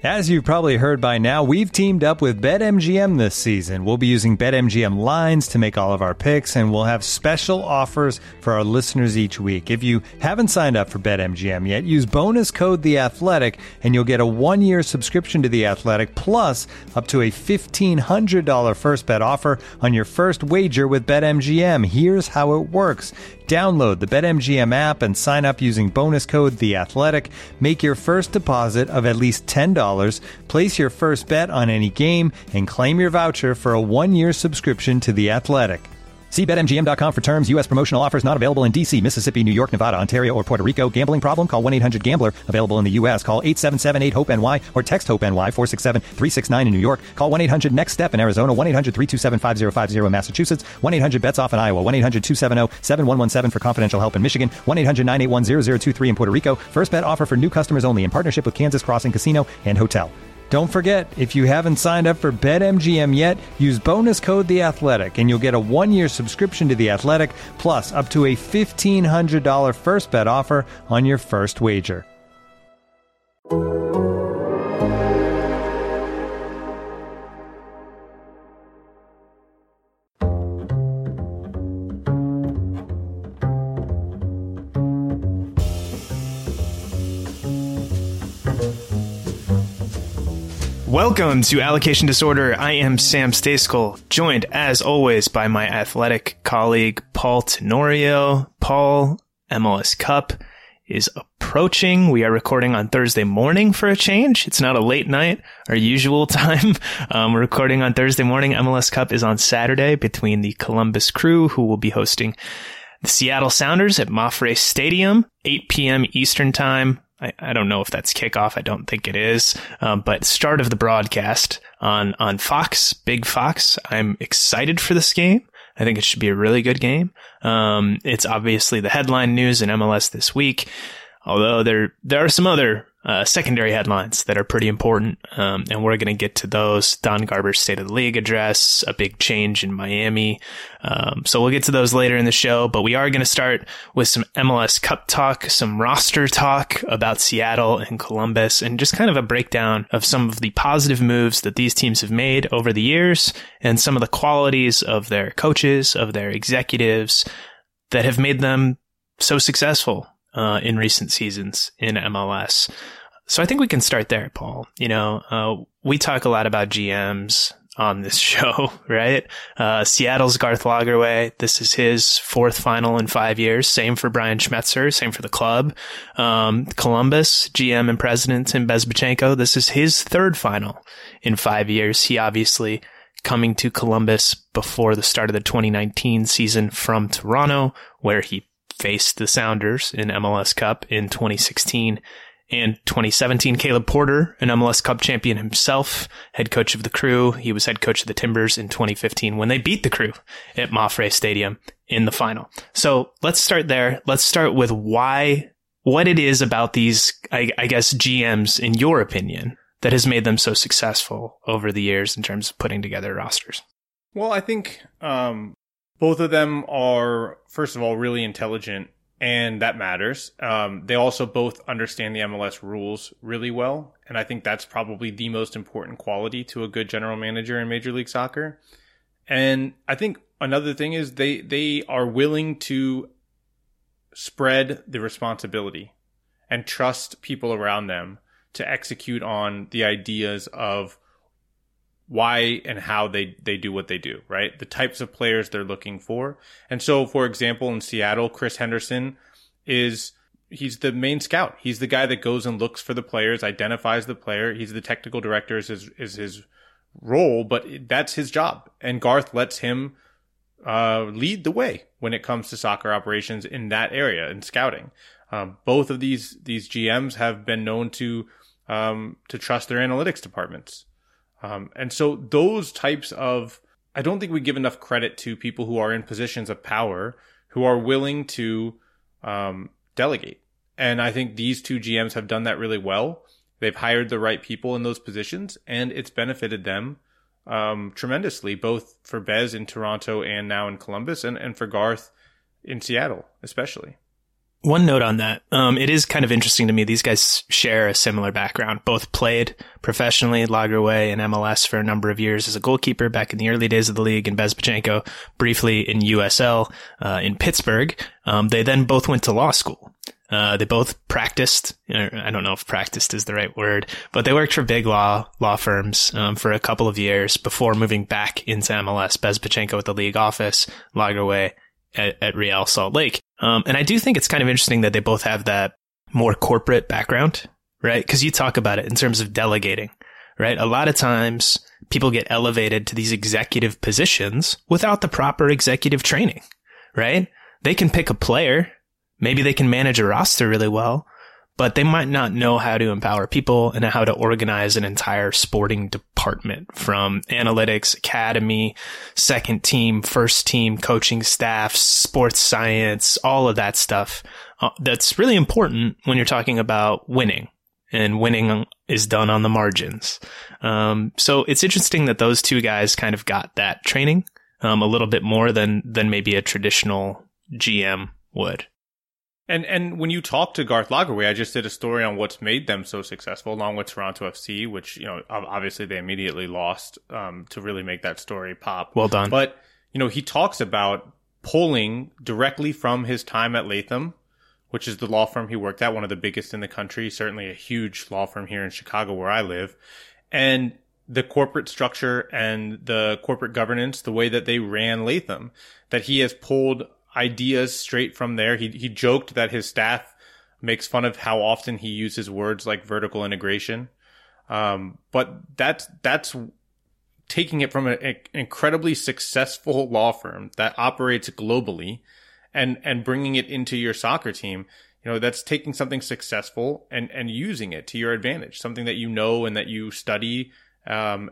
As you've probably heard by now, we've teamed up with BetMGM this season. We'll be using BetMGM lines to make all of our picks, and we'll have special offers for our listeners each week. If you haven't signed up for BetMGM yet, use bonus code The Athletic, and you'll get a 1-year subscription to The Athletic, plus up to a $1,500 first bet offer on your first wager with BetMGM. Here's how it works. Download the BetMGM app and sign up using bonus code The Athletic. Make your first deposit of at least $10. Place your first bet on any game and claim your voucher for a 1-year subscription to The Athletic. See BetMGM.com for terms. U.S. promotional offers not available in D.C., Mississippi, New York, Nevada, Ontario, or Puerto Rico. Gambling problem? Call 1-800-GAMBLER. Available in the U.S. Call 877-8-HOPE-NY or text HOPE-NY 467-369 in New York. Call 1-800-NEXT-STEP in Arizona. 1-800-327-5050 in Massachusetts. 1-800-BETS-OFF in Iowa. 1-800-270-7117 for confidential help in Michigan. 1-800-981-0023 in Puerto Rico. First bet offer for new customers only in partnership with Kansas Crossing Casino and Hotel. Don't forget, if you haven't signed up for BetMGM yet, use bonus code The Athletic, and you'll get a 1-year subscription to The Athletic, plus up to a $1,500 first bet offer on your first wager. Welcome to Allocation Disorder. I am Sam Stejskal, joined as always by my athletic colleague Paul Tenorio. Paul, MLS Cup is approaching. We are recording on Thursday morning for a change. It's not a late night, our usual time. We're recording on Thursday morning. MLS Cup is on Saturday between the Columbus Crew, who will be hosting the Seattle Sounders at Mapfre Stadium, 8 p.m. Eastern Time. I don't know if that's kickoff. I don't think it is. But start of the broadcast on Fox, Big Fox. I'm excited for this game. I think it should be a really good game. It's obviously the headline news in MLS this week, although there are some other secondary headlines that are pretty important, and we're going to get to those. Don Garber's State of the League address, a big change in Miami. So we'll get to those later in the show, but we are going to start with some MLS Cup talk, some roster talk about Seattle and Columbus, and just kind of a breakdown of some of the positive moves that these teams have made over the years and some of the qualities of their coaches, of their executives that have made them so successful in recent seasons in MLS. So I think we can start there, Paul. You know, we talk a lot about GMs on this show, right? Seattle's Garth Lagerwey. This is his fourth final in 5 years. Same for Brian Schmetzer. Same for the club. Columbus, GM and president Tim Bezbatchenko. This is his third final in 5 years. He obviously coming to Columbus before the start of the 2019 season from Toronto, where he faced the Sounders in MLS Cup in 2016 and 2017. Caleb Porter, an MLS Cup champion himself, head coach of the Crew. He was head coach of the Timbers in 2015 when they beat the Crew at Mapfre Stadium in the final. So let's start there. Let's start with what it is about these, I guess, GMs, in your opinion, that has made them so successful over the years in terms of putting together rosters. Well, I think both of them are, first of all, really intelligent, and that matters. They also both understand the MLS rules really well, and I think that's probably the most important quality to a good general manager in Major League Soccer. And I think another thing is they are willing to spread the responsibility and trust people around them to execute on the ideas of why and how they do what they do, right? The types of players they're looking for. And so, for example, in Seattle, Chris Henderson he's the main scout. He's the guy that goes and looks for the players, identifies the player. He's the technical director is his role, but that's his job. And Garth lets him lead the way when it comes to soccer operations in that area, in scouting. Both of these GMs have been known to trust their analytics departments. And so those types of, I don't think we give enough credit to people who are in positions of power, who are willing to delegate. And I think these two GMs have done that really well. They've hired the right people in those positions, and it's benefited them tremendously, both for Bez in Toronto and now in Columbus, and for Garth in Seattle, especially. One note on that. It is kind of interesting to me. These guys share a similar background. Both played professionally, Lagerwey in MLS for a number of years as a goalkeeper back in the early days of the league, and Bezbatchenko briefly in USL in Pittsburgh. They then both went to law school. They both practiced. I don't know if practiced is the right word, but they worked for big law firms for a couple of years before moving back into MLS. Bezbatchenko at the league office, Lagerwey at Real Salt Lake. And I do think it's kind of interesting that they both have that more corporate background, right? Because you talk about it in terms of delegating, right? A lot of times people get elevated to these executive positions without the proper executive training, right? They can pick a player. Maybe they can manage a roster really well, but they might not know how to empower people and how to organize an entire sporting department, from analytics, academy, second team, first team, coaching staff, sports science, all of that stuff. That's really important when you're talking about winning, and winning is done on the margins. So it's interesting that those two guys kind of got that training, a little bit more than maybe a traditional GM would. And when you talk to Garth Lagerwey, I just did a story on what's made them so successful, along with Toronto FC, which, obviously they immediately lost to really make that story pop. Well done. But, he talks about pulling directly from his time at Latham, which is the law firm he worked at, one of the biggest in the country, certainly a huge law firm here in Chicago where I live, and the corporate structure and the corporate governance, the way that they ran Latham, that he has pulled ideas straight from there. He joked that his staff makes fun of how often he uses words like vertical integration. But that's taking it from an incredibly successful law firm that operates globally and bringing it into your soccer team. That's taking something successful and using it to your advantage, something that and that you study. So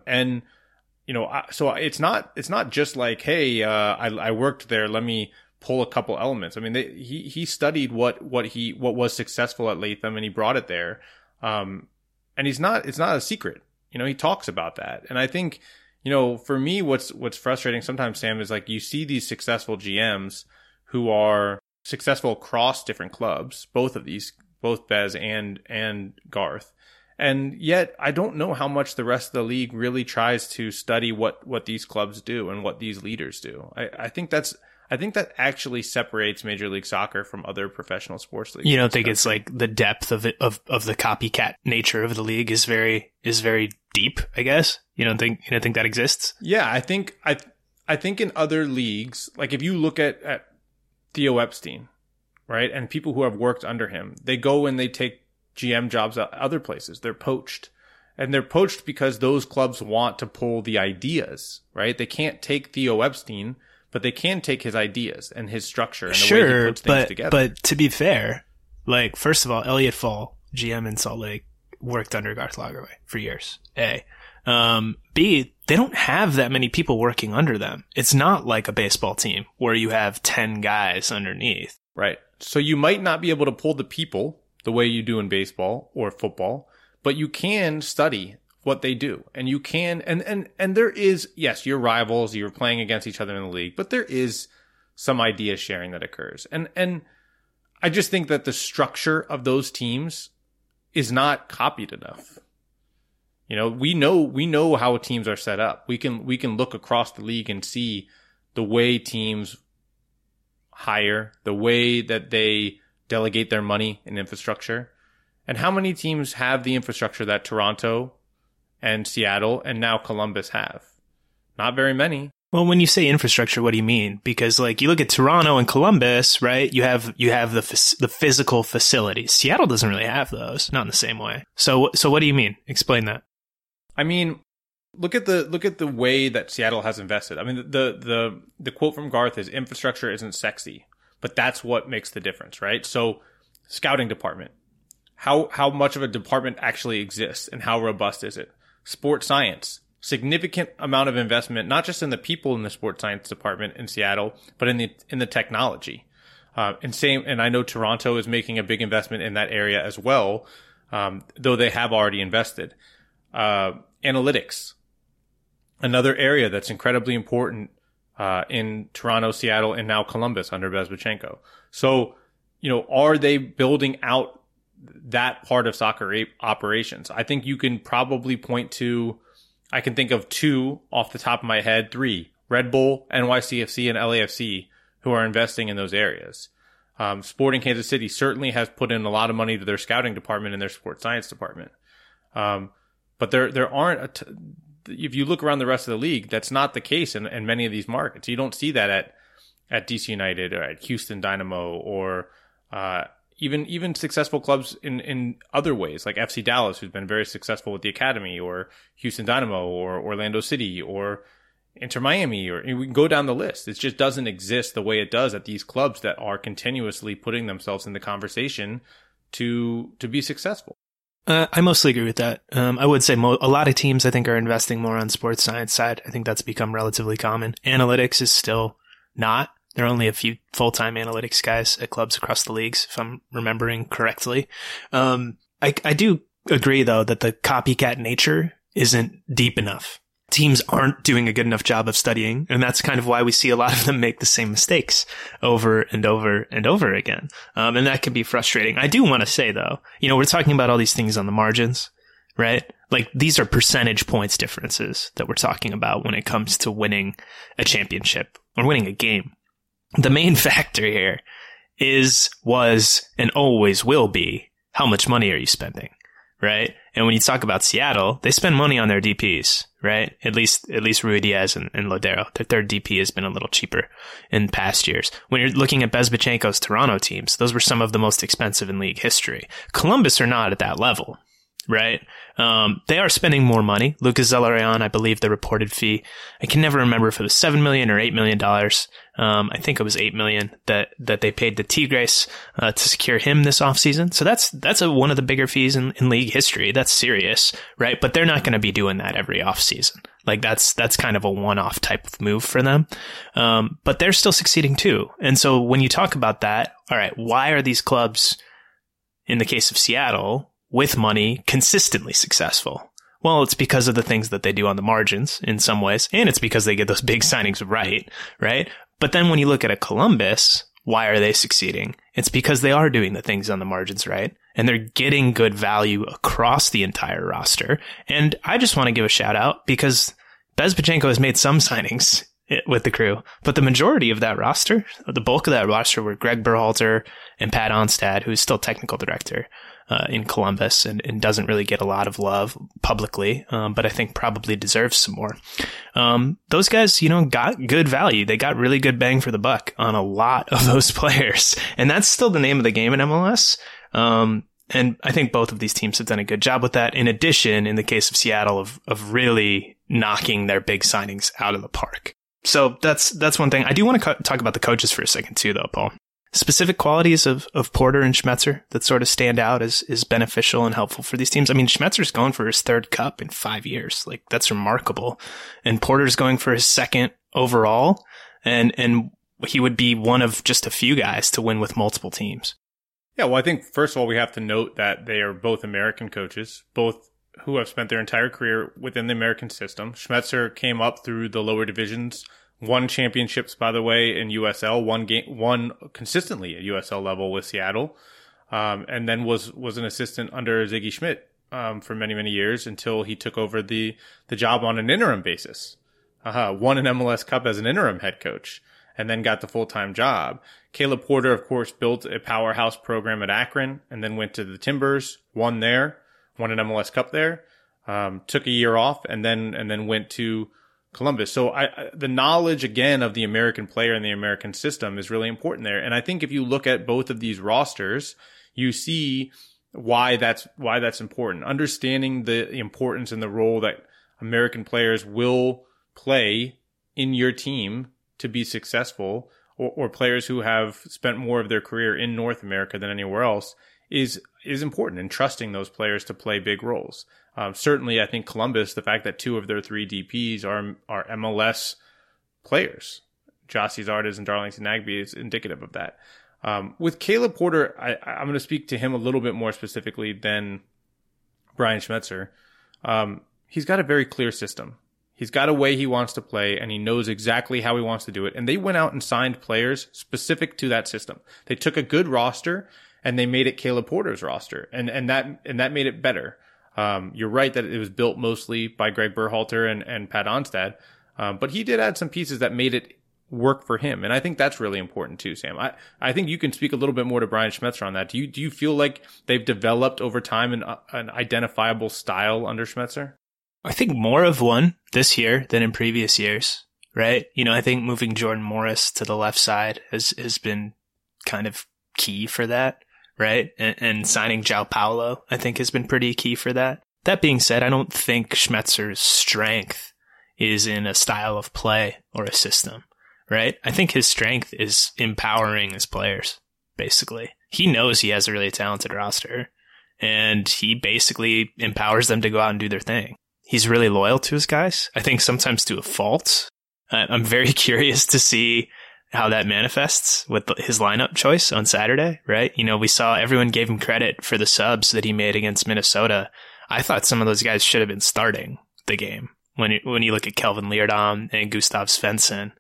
it's not just like, hey, I worked there, let me pull a couple elements. I mean, he studied what was successful at Latham, and he brought it there. And it's not a secret. He talks about that. And I think, for me, what's frustrating sometimes, Sam, is like you see these successful GMs who are successful across different clubs, both Bez and Garth. And yet I don't know how much the rest of the league really tries to study what these clubs do and what these leaders do. I think that actually separates Major League Soccer from other professional sports leagues. You don't think it's like the depth of the copycat nature of the league is very deep, I guess? You don't think that exists? Yeah, I think in other leagues, like if you look at Theo Epstein, right, and people who have worked under him, they go and they take GM jobs at other places. They're poached. And they're poached because those clubs want to pull the ideas, right? They can't take Theo Epstein, but they can take his ideas and his structure and the way he puts things together. But to be fair, like, first of all, Elliot Fall, GM in Salt Lake, worked under Garth Lagerwey for years. A. B, they don't have that many people working under them. It's not like a baseball team where you have 10 guys underneath. Right. So you might not be able to pull the people the way you do in baseball or football, but you can study what they do. And you can, and there is, yes, you're rivals, you're playing against each other in the league, but there is some idea sharing that occurs. And I just think that the structure of those teams is not copied enough. We know how teams are set up. We can look across the league and see the way teams hire, the way that they delegate their money and infrastructure, and how many teams have the infrastructure that Toronto and Seattle and now Columbus have. Not very many. Well, when you say infrastructure, what do you mean? Because like you look at Toronto and Columbus, right? You have the physical facilities. Seattle doesn't really have those, not in the same way. So what do you mean? Explain that. I mean, look at the way that Seattle has invested. I mean, the quote from Garth is infrastructure isn't sexy, but that's what makes the difference, right? So scouting department, how much of a department actually exists and how robust is it? Sports science, significant amount of investment, not just in the people in the sports science department in Seattle, but in the technology. And I know Toronto is making a big investment in that area as well, though they have already invested. Analytics, another area that's incredibly important in Toronto, Seattle, and now Columbus under Bezbatchenko. So, are they building out that part of soccer operations? I think you can probably point to, I can think of two off the top of my head, three: Red Bull, NYCFC, and LAFC, who are investing in those areas. Sporting Kansas City certainly has put in a lot of money to their scouting department and their sports science department. But there aren't, if you look around the rest of the league, that's not the case in many of these markets. You don't see that at DC United or at Houston Dynamo or even successful clubs in other ways, like FC Dallas, who's been very successful with the academy, or Houston Dynamo or Orlando City or Inter Miami, or we can go down the list. It just doesn't exist the way it does at these clubs that are continuously putting themselves in the conversation to be successful. I mostly agree with that. I would say a lot of teams, I think, are investing more on sports science side. I think that's become relatively common. Analytics is still not. There are only a few full-time analytics guys at clubs across the leagues, if I'm remembering correctly. I do agree, though, that the copycat nature isn't deep enough. Teams aren't doing a good enough job of studying, and that's kind of why we see a lot of them make the same mistakes over and over and over again. And that can be frustrating. I do want to say, though, we're talking about all these things on the margins, right? Like, these are percentage points differences that we're talking about when it comes to winning a championship or winning a game. The main factor here was, and always will be, how much money are you spending, right? And when you talk about Seattle, they spend money on their DPs, right? At least Rui Diaz and Lodero. Their third DP has been a little cheaper in past years. When you're looking at Bezbachenko's Toronto teams, those were some of the most expensive in league history. Columbus are not at that level, right? They are spending more money. Lucas Zelarayan, I believe the reported fee, I can never remember if it was $7 million or $8 million. I think it was $8 million that they paid the Tigres, to secure him this offseason. So that's one of the bigger fees in league history. That's serious, right? But they're not going to be doing that every offseason. Like, that's kind of a one-off type of move for them. But they're still succeeding too. And so when you talk about that, all right, why are these clubs, in the case of Seattle, with money, consistently successful? Well, it's because of the things that they do on the margins in some ways, and it's because they get those big signings right? But then when you look at a Columbus, why are they succeeding? It's because they are doing the things on the margins right, and they're getting good value across the entire roster. And I just want to give a shout out because Bezbachenko has made some signings with the Crew, but the majority of that roster, the bulk of that roster, were Greg Berhalter and Pat Onstad, who's still technical director in Columbus and doesn't really get a lot of love publicly, but I think probably deserves some more. Those guys, got good value. They got really good bang for the buck on a lot of those players, and that's still the name of the game in MLS. And I think both of these teams have done a good job with that. In addition, in the case of Seattle, of really knocking their big signings out of the park. So that's one thing. I do want to talk about the coaches for a second too, though, Paul. Specific qualities of Porter and Schmetzer that sort of stand out as beneficial and helpful for these teams. I mean, Schmetzer's going for his third cup in 5 years. Like, that's remarkable. And Porter's going for his second overall. And he would be one of just a few guys to win with multiple teams. Yeah, well, I think, first of all, we have to note that they are both American coaches, both who have spent their entire career within the American system. Schmetzer came up through the lower divisions, won championships, by the way, in USL, won consistently at USL level with Seattle, and then was an assistant under Ziggy Schmidt for many, many years until he took over the job on an interim basis. Won an MLS Cup as an interim head coach, and then got the full-time job. Caleb Porter, of course, built a powerhouse program at Akron, and then went to the Timbers, won an MLS Cup there, took a year off, and then went to Columbus. So the knowledge, again, of the American player and the American system is really important there. And I think if you look at both of these rosters, you see why that's important. Understanding the importance and the role that American players will play in your team to be successful, or players who have spent more of their career in North America than anywhere else is important, and trusting those players to play big roles. Certainly, I think Columbus, the fact that 2 of their 3 DPs are MLS players, Gyasi Zardes and Darlington Nagbe, is indicative of that. With Caleb Porter, I'm going to speak to him a little bit more specifically than Brian Schmetzer. He's got a very clear system. He's got a way he wants to play, and he knows exactly how he wants to do it. And they went out and signed players specific to that system. They took a good roster and they made it Caleb Porter's roster, and that made it better. You're right that it was built mostly by Greg Berhalter and Pat Onstad, but he did add some pieces that made it work for him, and I think that's really important too, Sam. I think you can speak a little bit more to Brian Schmetzer on that. Do you feel like they've developed over time an identifiable style under Schmetzer? I think more of one this year than in previous years, right? I think moving Jordan Morris to the left side has been kind of key for that, right? And signing João Paulo, I think, has been pretty key for that. That being said, I don't think Schmetzer's strength is in a style of play or a system, right? I think his strength is empowering his players, basically. He knows he has a really talented roster, and he basically empowers them to go out and do their thing. He's really loyal to his guys, I think sometimes to a fault. I'm very curious to see how that manifests with his lineup choice on Saturday, right? We saw everyone gave him credit for the subs that he made against Minnesota. I thought some of those guys should have been starting the game when you look at Kelvin Leerdam and Gustav Svensson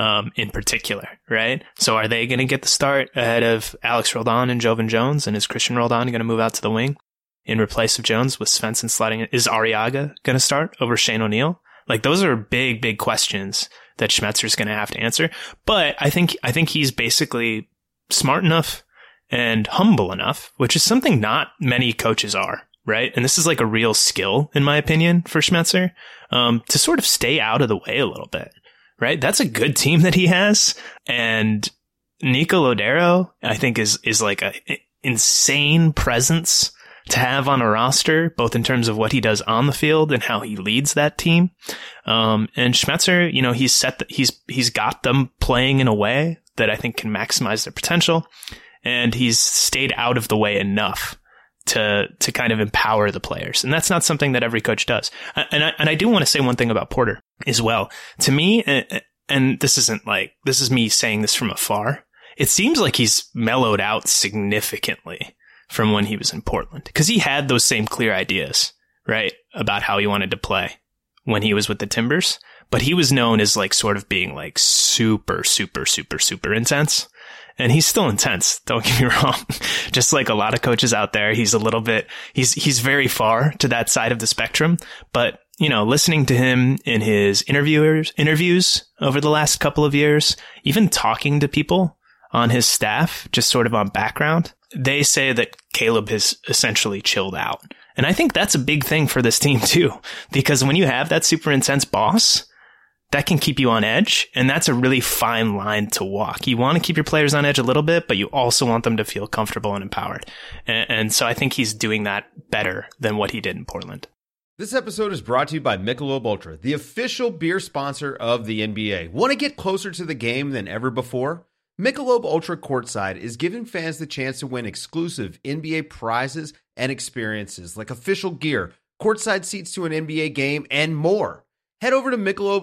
in particular, right? So are they going to get the start ahead of Alex Roldan and Jovan Jones? And is Christian Roldan going to move out to the wing in replace of Jones with Svensson sliding in? Is Arriaga going to start over Shane O'Neill? Like, those are big, big questions that Schmetzer's going to have to answer. But I think he's basically smart enough and humble enough, which is something not many coaches are, right? And this is like a real skill, in my opinion, for Schmetzer, to sort of stay out of the way a little bit, right? That's a good team that he has. And Nico Lodeiro, I think, is like a insane presence to have on a roster, both in terms of what he does on the field and how he leads that team. And Schmetzer, he's got them playing in a way that I think can maximize their potential. And he's stayed out of the way enough to kind of empower the players. And that's not something that every coach does. And I do want to say one thing about Porter as well. To me, and this is me saying this from afar, it seems like he's mellowed out significantly from when he was in Portland, because he had those same clear ideas, right, about how he wanted to play when he was with the Timbers. But he was known as like sort of being like super, super, super, super intense. And he's still intense. Don't get me wrong. Just like a lot of coaches out there, he's he's very far to that side of the spectrum. But, listening to him in his interviews over the last couple of years, even talking to people on his staff, just sort of on background, they say that Caleb has essentially chilled out. And I think that's a big thing for this team too, because when you have that super intense boss, that can keep you on edge. And that's a really fine line to walk. You want to keep your players on edge a little bit, but you also want them to feel comfortable and empowered. And so I think he's doing that better than what he did in Portland. This episode is brought to you by Michelob Ultra, the official beer sponsor of the NBA. Want to get closer to the game than ever before? Michelob Ultra Courtside is giving fans the chance to win exclusive NBA prizes and experiences like official gear, courtside seats to an NBA game, and more. Head over to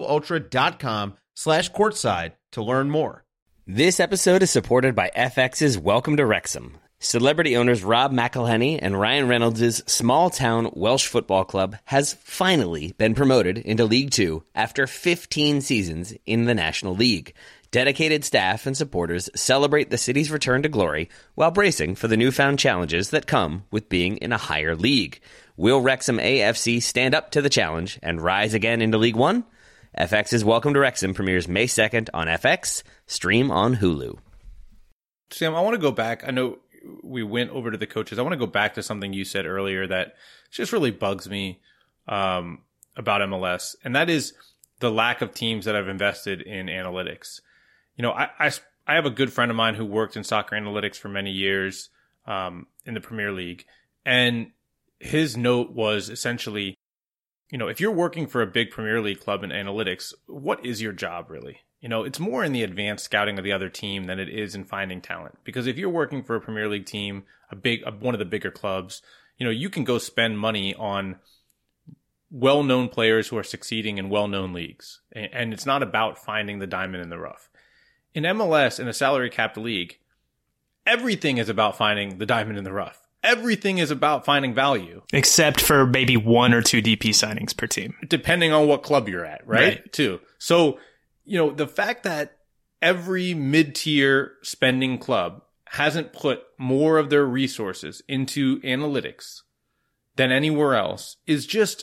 MichelobUltra.com/courtside to learn more. This episode is supported by FX's Welcome to Wrexham. Celebrity owners Rob McElhenney and Ryan Reynolds' small-town Welsh football club has finally been promoted into League Two after 15 seasons in the National League. Dedicated staff and supporters celebrate the city's return to glory while bracing for the newfound challenges that come with being in a higher league. Will Wrexham AFC stand up to the challenge and rise again into League One? FX's Welcome to Wrexham premieres May 2nd on FX, stream on Hulu. Sam, I want to go back. I know we went over to the coaches. I want to go back to something you said earlier that just really bugs me about MLS, and that is the lack of teams that have invested in analytics. I have a good friend of mine who worked in soccer analytics for many years in the Premier League. And his note was essentially, if you're working for a big Premier League club in analytics, what is your job really? It's more in the advanced scouting of the other team than it is in finding talent. Because if you're working for a Premier League team, one of the bigger clubs, you can go spend money on well-known players who are succeeding in well-known leagues. And it's not about finding the diamond in the rough. In MLS, in a salary capped league, everything is about finding the diamond in the rough. Everything is about finding value. Except for maybe 1 or 2 DP signings per team. Depending on what club you're at, right? Too. So, the fact that every mid-tier spending club hasn't put more of their resources into analytics than anywhere else is just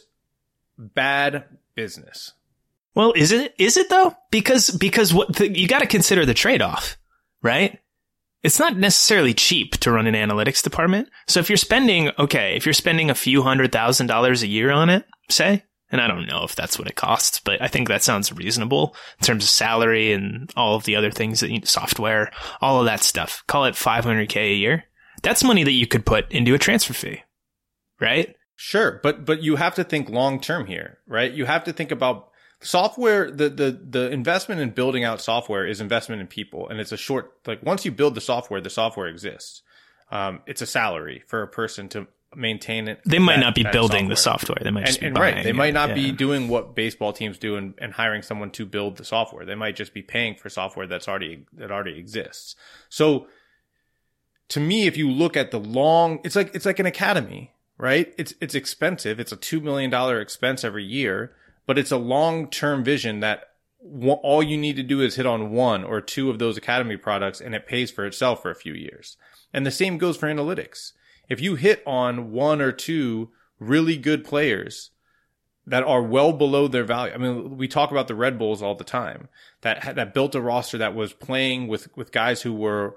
bad business. Well, is it though? Because you got to consider the trade-off, right? It's not necessarily cheap to run an analytics department. So if you're spending a few $100,000 a year on it, say, and I don't know if that's what it costs, but I think that sounds reasonable in terms of salary and all of the other things software, all of that stuff. Call it $500K a year. That's money that you could put into a transfer fee, right? Sure. But you have to think long term here, right? You have to think about software. The investment in building out software is investment in people. And it's once you build the software exists. It's a salary for a person to maintain it. They might not be building the software. They might just be buying They might not be doing what baseball teams do and hiring someone to build the software. They might just be paying for software that already exists. So to me, if you look at it's like an academy, right? It's expensive. It's a $2 million expense every year, but it's a long-term vision that all you need to do is hit on 1 or 2 of those academy products and it pays for itself for a few years. And the same goes for analytics. If you hit on 1 or 2 really good players that are well below their value. I mean, we talk about the Red Bulls all the time that built a roster that was playing with guys who were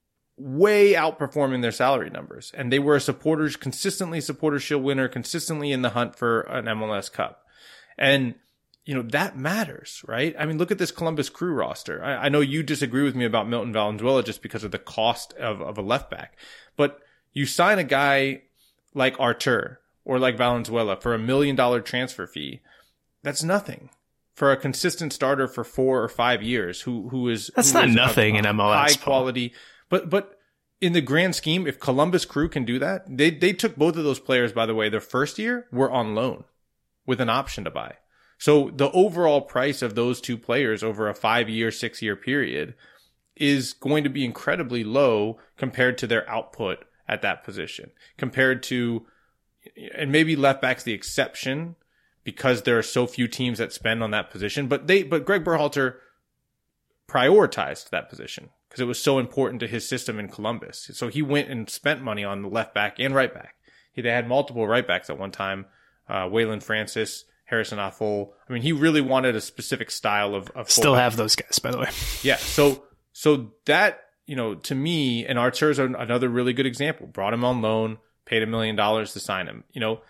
way outperforming their salary numbers. And they were consistently Supporters Shield winner, consistently in the hunt for an MLS Cup. And, that matters, right? I mean, look at this Columbus Crew roster. I know you disagree with me about Milton Valenzuela just because of the cost of a left back, but you sign a guy like Artur or like Valenzuela for $1 million transfer fee. That's nothing for a consistent starter for 4 or 5 years who is nothing in MLS. High quality. But in the grand scheme, if Columbus Crew can do that, they took both of those players, by the way, their first year were on loan with an option to buy. So the overall price of those 2 players over a 5-year, 6-year period is going to be incredibly low compared to their output at that position, compared to, and maybe left back's the exception because there are so few teams that spend on that position, but Greg Berhalter prioritized that position because it was so important to his system in Columbus. So he went and spent money on the left back and right back. They had multiple right backs at one time, Waylon Francis, Harrison Afful. I mean, he really wanted a specific style of still have those guys, by the way. Yeah. So that, to me, and Artur's another really good example. Brought him on loan, paid $1 million to sign him.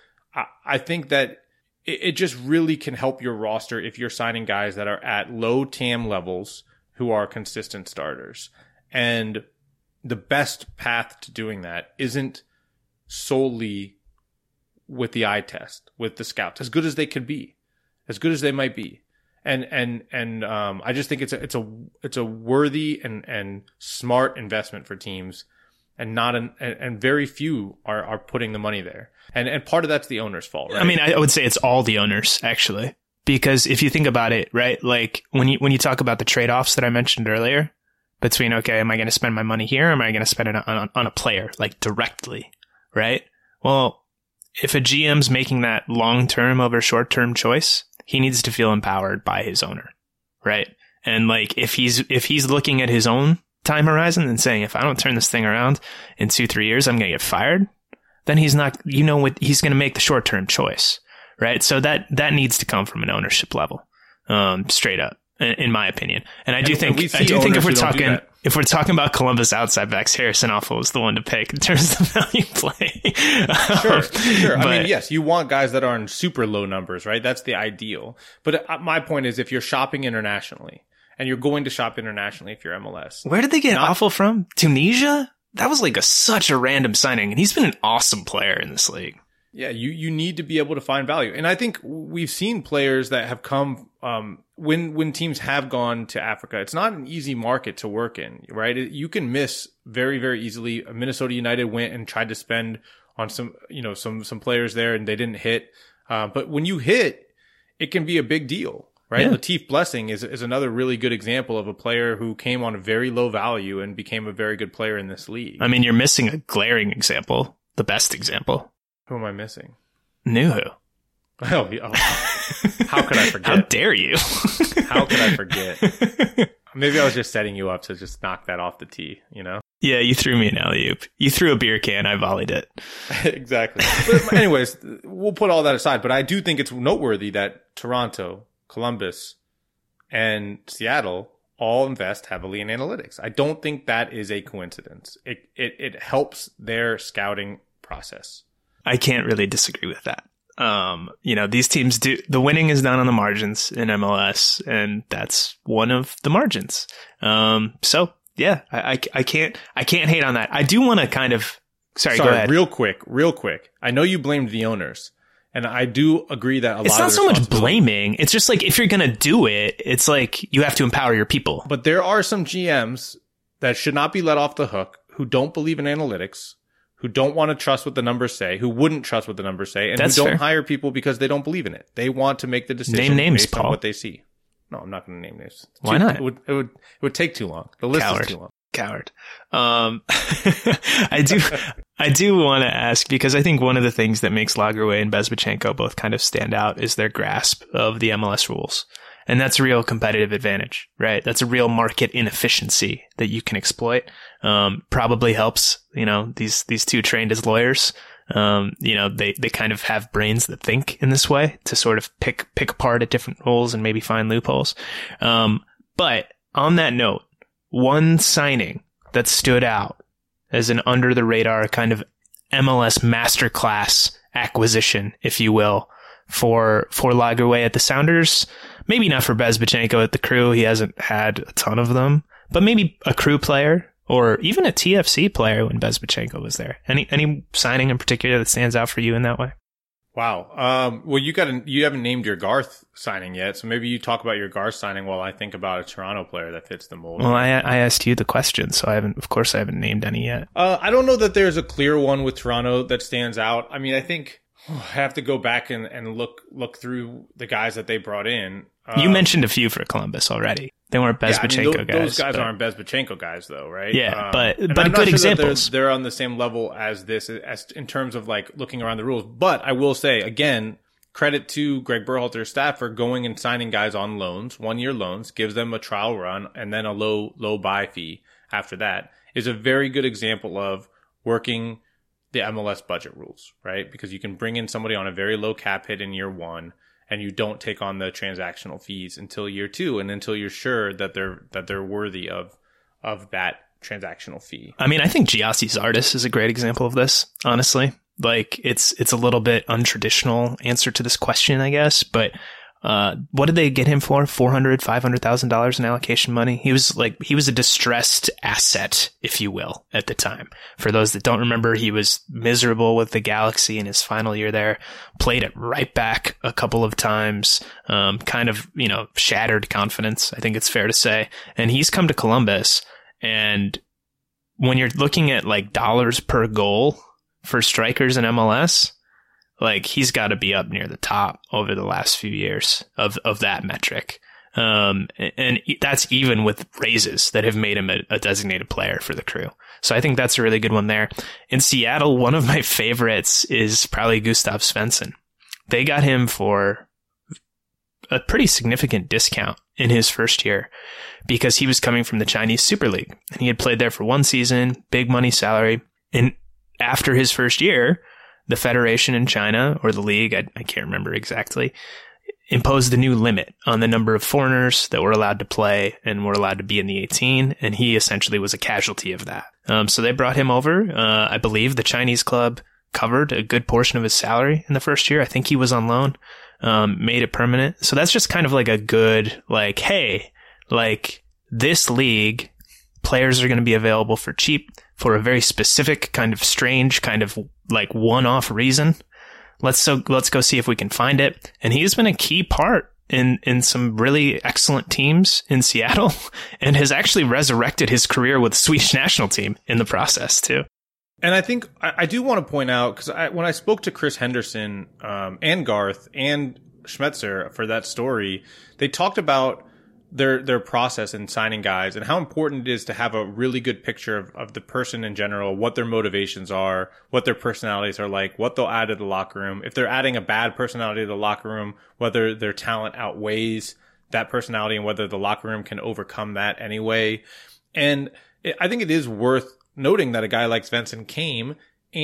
I think that it just really can help your roster if you're signing guys that are at low TAM levels who are consistent starters. And the best path to doing that isn't solely with the eye test, with the scouts, as good as they could be, as good as they might be. And I just think it's a worthy and smart investment for teams, and very few are putting the money there. And part of that's the owner's fault, right? I mean, I would say it's all the owners actually, because if you think about it, right, like when you talk about the trade-offs that I mentioned earlier between, okay, am I going to spend my money here? Or am I going to spend it on a player, like directly, right? Well, if a GM's making that long-term over short-term choice, he needs to feel empowered by his owner, right? And like, if he's looking at his own time horizon and saying, if I don't turn this thing around in 2-3 years, I'm going to get fired, then he's not, he's going to make the short-term choice, right? So that needs to come from an ownership level, straight up, in my opinion. And I do think if we're talking about Columbus outside backs, Harrison Afful is the one to pick in terms of value play. Sure. I mean, yes, you want guys that are in super low numbers, right? That's the ideal. But my point is, if you're shopping internationally, and you're going to shop internationally if you're MLS. Where did they get Afful from? Tunisia? That was like such a random signing, and he's been an awesome player in this league. Yeah, you need to be able to find value. And I think we've seen players that have come when teams have gone to Africa. It's not an easy market to work in, right? You can miss very, very easily. Minnesota United went and tried to spend on some players there, and they didn't hit. But when you hit, it can be a big deal, right? Yeah. Latif Blessing is another really good example of a player who came on a very low value and became a very good player in this league. I mean, you're missing a glaring example the best example. Who am I missing? Nuhu. Oh, how could I forget? How dare you? How could I forget? Maybe I was just setting you up to just knock that off the tee, you know? Yeah, you threw me an alley-oop. You threw a beer can, I volleyed it. Exactly. But anyways, we'll put all that aside. But I do think it's noteworthy that Toronto, Columbus, and Seattle all invest heavily in analytics. I don't think that is a coincidence. It helps their scouting process. I can't really disagree with that. These teams do, the winning is done on the margins in MLS, and that's one of the margins. So yeah, I can't hate on that. I do want to kind of, sorry, go ahead. Real quick. I know you blamed the owners, and I do agree that it's not so much blaming. It's just like, if you're going to do it, it's like you have to empower your people. But there are some GMs that should not be let off the hook, who don't believe in analytics, who don't want to trust what the numbers say, who wouldn't trust what the numbers say, and That's who don't fair. hire people because they don't believe in it. They want to make the decision Name names, based Paul. on what they see. No, I'm not going to name names. Why not? It would take too long. The list is too long. Coward. I do want to ask, because I think one of the things that makes Lagerwey and Bezbatchenko both kind of stand out is their grasp of the MLS rules. And that's a real competitive advantage, right? That's a real market inefficiency that you can exploit. Probably helps, these two trained as lawyers. They kind of have brains that think in this way to sort of pick apart at different rules and maybe find loopholes. But on that note, one signing that stood out as an under the radar kind of MLS masterclass acquisition, if you will, for Lagerwey at the Sounders. Maybe not for Bezbatchenko at the Crew. He hasn't had a ton of them, but maybe a Crew player or even a TFC player when Bezbatchenko was there. Any signing in particular that stands out for you in that way? Wow. Well, you haven't named your Garth signing yet, so maybe you talk about your Garth signing while I think about a Toronto player that fits the mold. Well, I asked you the question, so I haven't named any yet. I don't know that there's a clear one with Toronto that stands out. I mean, I think I have to go back and look through the guys that they brought in. You mentioned a few for Columbus already. They weren't Bezbatchenko guys. Those guys aren't Bezbatchenko guys, though, right? Yeah, but I'm good not sure examples. They're on the same level as this, as in terms of like looking around the rules. But I will say again, credit to Greg Berhalter's staff for going and signing guys on loans, 1-year loans, gives them a trial run and then a low buy fee after that. Is a very good example of working the MLS budget rules, right? Because you can bring in somebody on a very low cap hit in year one, and you don't take on the transactional fees until year two, and until you're sure that they're worthy of that transactional fee. I mean, I think Giassi Zardes is a great example of this, honestly. Like, it's a little bit untraditional answer to this question, I guess, but what did they get him for? $500,000 in allocation money. He was a distressed asset, if you will, at the time. For those that don't remember, he was miserable with the Galaxy in his final year there, played it right back a couple of times, kind of, shattered confidence, I think it's fair to say. And he's come to Columbus, and when you're looking at like dollars per goal for strikers in MLS, like, he's got to be up near the top over the last few years of that metric. And that's even with raises that have made him a designated player for the Crew. So I think that's a really good one there. In Seattle, one of my favorites is probably Gustav Svensson. They got him for a pretty significant discount in his first year because he was coming from the Chinese Super League. And he had played there for one season, big money salary. And after his first year, the federation in China, or the league, I can't remember exactly, imposed a new limit on the number of foreigners that were allowed to play and were allowed to be in the 18, and he essentially was a casualty of that. So they brought him over. I believe the Chinese club covered a good portion of his salary in the first year. I think he was on loan, made it permanent. So that's just kind of like a good, like, hey, like, this league, players are going to be available for cheap for a very specific kind of strange kind of like one-off reason. Let's go see if we can find it. And he's been a key part in some really excellent teams in Seattle and has actually resurrected his career with the Swedish national team in the process too. And I think I do want to point out, because when I spoke to Chris Henderson and Garth and Schmetzer for that story, they talked about their process in signing guys and how important it is to have a really good picture of the person in general, what their motivations are, what their personalities are like, what they'll add to the locker room. If they're adding a bad personality to the locker room, whether their talent outweighs that personality and whether the locker room can overcome that anyway. And I think it is worth noting that a guy like Svensson came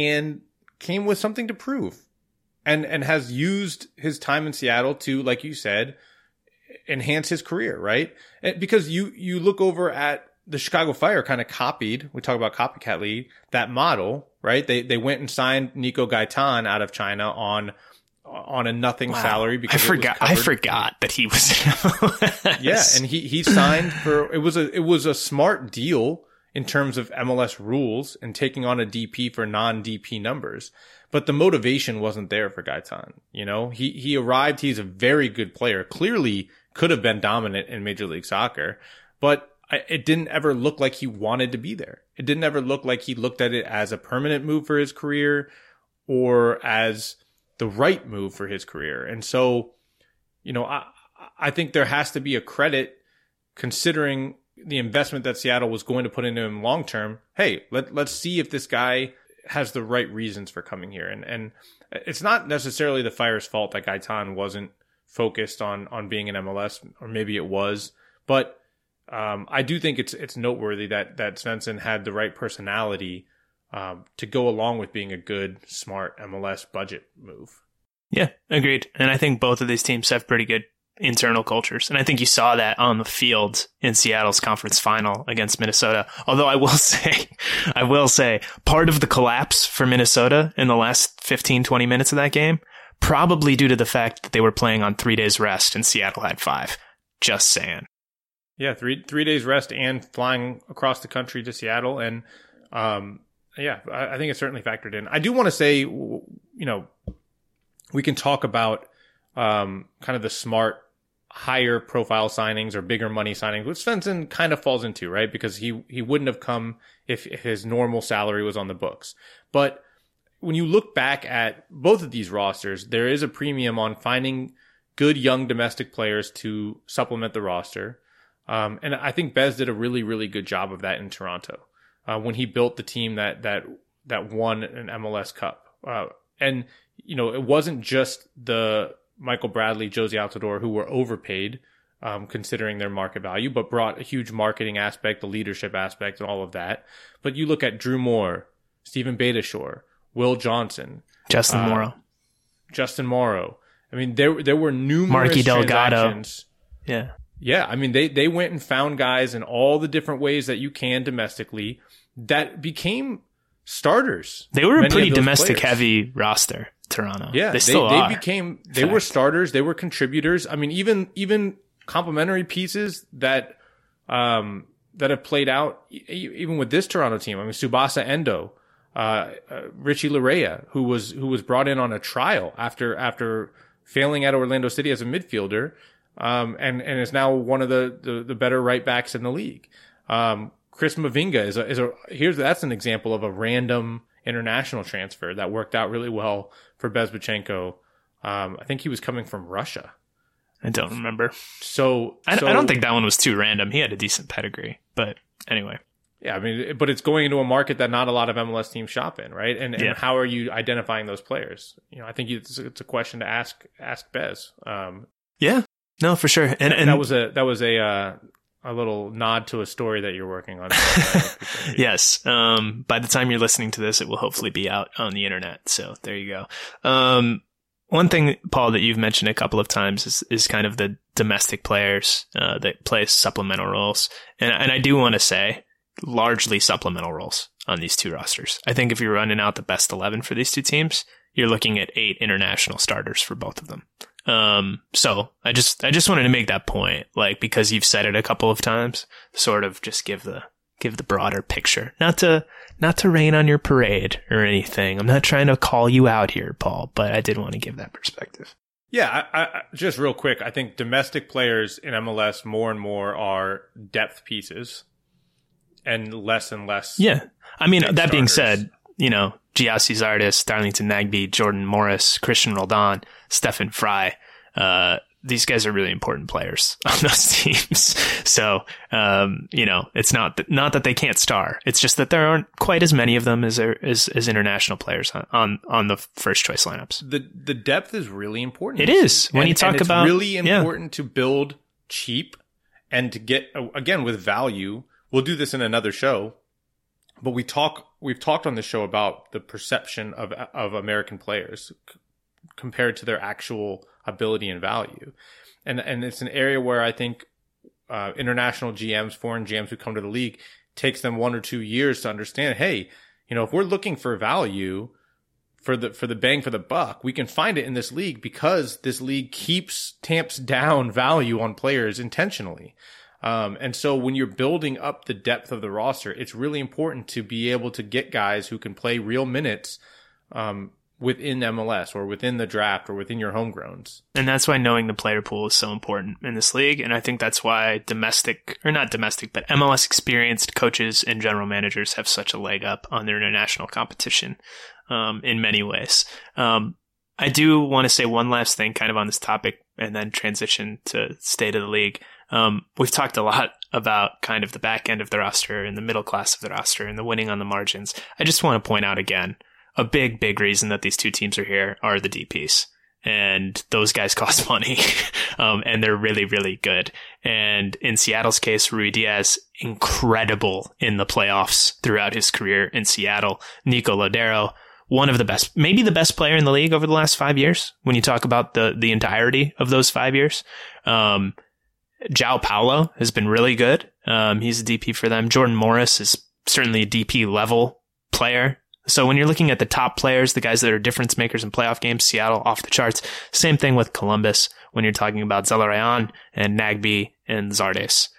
with something to prove and has used his time in Seattle to, like you said, enhance his career, right? Because you look over at the Chicago Fire kind of copied, we talk about copycat league, that model, right? They went and signed Nico Gaitan out of China on a nothing salary because I forgot that he was yeah, and he signed for it was a smart deal in terms of MLS rules and taking on a DP for non-DP numbers. But the motivation wasn't there for Gaitan. You know, he arrived, he's a very good player, clearly could have been dominant in Major League Soccer, but it didn't ever look like he wanted to be there. It didn't ever look like he looked at it as a permanent move for his career or as the right move for his career. And so, you know, I think there has to be a credit considering the investment that Seattle was going to put into him long term. Hey, let's see if this guy has the right reasons for coming here. And it's not necessarily the Fire's fault that Gaitan wasn't focused on being in MLS, or maybe it was, but I do think it's noteworthy that Svensson had the right personality to go along with being a good, smart MLS budget move. Yeah, agreed. And I think both of these teams have pretty good internal cultures. And I think you saw that on the field in Seattle's conference final against Minnesota. Although I will say part of the collapse for Minnesota in the last 15, 20 minutes of that game, probably due to the fact that they were playing on 3 days rest and Seattle had 5. Just saying. Yeah, three days rest and flying across the country to Seattle. And yeah, I think it's certainly factored in. I do want to say, you know, we can talk about kind of the smart, higher profile signings or bigger money signings, which Svensson kind of falls into, right? Because he wouldn't have come if his normal salary was on the books. But when you look back at both of these rosters, there is a premium on finding good young domestic players to supplement the roster. And I think Bez did a really, really good job of that in Toronto when he built the team that won an MLS Cup. And, you know, it wasn't just the Michael Bradley, Josie Altidore, who were overpaid considering their market value, but brought a huge marketing aspect, the leadership aspect, and all of that. But you look at Drew Moore, Stephen Beitashour, Will Johnson, Justin Morrow. I mean, there were numerous Marky Delgado. transactions. Yeah. Yeah, I mean, they went and found guys in all the different ways that you can domestically that became starters. They were a pretty domestic heavy roster, Toronto. Yeah, they still are. They were starters, they were contributors. I mean, even complementary pieces that have played out even with this Toronto team. I mean, Tsubasa Endo, Richie Larea, who was brought in on a trial after failing at Orlando City as a midfielder. And is now one of the better right backs in the league. Chris Mavinga that's an example of a random international transfer that worked out really well for Bezbatchenko. I think he was coming from Russia. I don't remember. So I don't think that one was too random. He had a decent pedigree, but anyway. Yeah, I mean, but it's going into a market that not a lot of MLS teams shop in, right? And how are you identifying those players? You know, I think it's a question to ask Bez. Yeah. No, for sure. And that was a little nod to a story that you're working on. Yes. By the time you're listening to this, it will hopefully be out on the internet. So there you go. One thing, Paul, that you've mentioned a couple of times is kind of the domestic players that play supplemental roles. And I do want to say largely supplemental roles on these two rosters. I think if you're running out the best 11 for these two teams, you're looking at 8 international starters for both of them. So I just wanted to make that point, like, because you've said it a couple of times, sort of just give the broader picture, not to rain on your parade or anything. I'm not trying to call you out here, Paul, but I did want to give that perspective. Yeah. I just real quick, I think domestic players in MLS more and more are depth pieces and less. Yeah. I mean, that being said, you know, Giassi Zardes, Darlington Nagbe, Jordan Morris, Christian Roldan, Stefan Fry, these guys are really important players on those teams. So, it's not that they can't star. It's just that there aren't quite as many of them as international players on the first choice lineups. The depth is really important. It is. When you talk about, it's really important to build cheap and to get, again, with value. We'll do this in another show, but we've talked on this show about the perception of American players compared to their actual ability and value. And it's an area where I think international GMs, foreign GMs who come to the league, takes them 1 or 2 years to understand, hey, if we're looking for value for the bang for the buck, we can find it in this league because this league tamps down value on players intentionally. And so when you're building up the depth of the roster, it's really important to be able to get guys who can play real minutes within MLS or within the draft or within your homegrowns. And that's why knowing the player pool is so important in this league. And I think that's why MLS experienced coaches and general managers have such a leg up on their international competition in many ways. I do want to say one last thing kind of on this topic and then transition to state of the league. We've talked a lot about kind of the back end of the roster and the middle class of the roster and the winning on the margins. I just want to point out again, a big reason that these two teams are here are the DPs. And those guys cost money. And they're really, really good. And in Seattle's case, Ruidíaz, incredible in the playoffs throughout his career in Seattle. Nico Lodeiro, one of the best, maybe the best player in the league over the last 5 years, when you talk about the entirety of those 5 years. João Paulo has been really good. He's a DP for them. Jordan Morris is certainly a DP level player. So when you're looking at the top players, the guys that are difference makers in playoff games, Seattle off the charts. Same thing with Columbus when you're talking about Zelarayan and Nagbe and Zardes.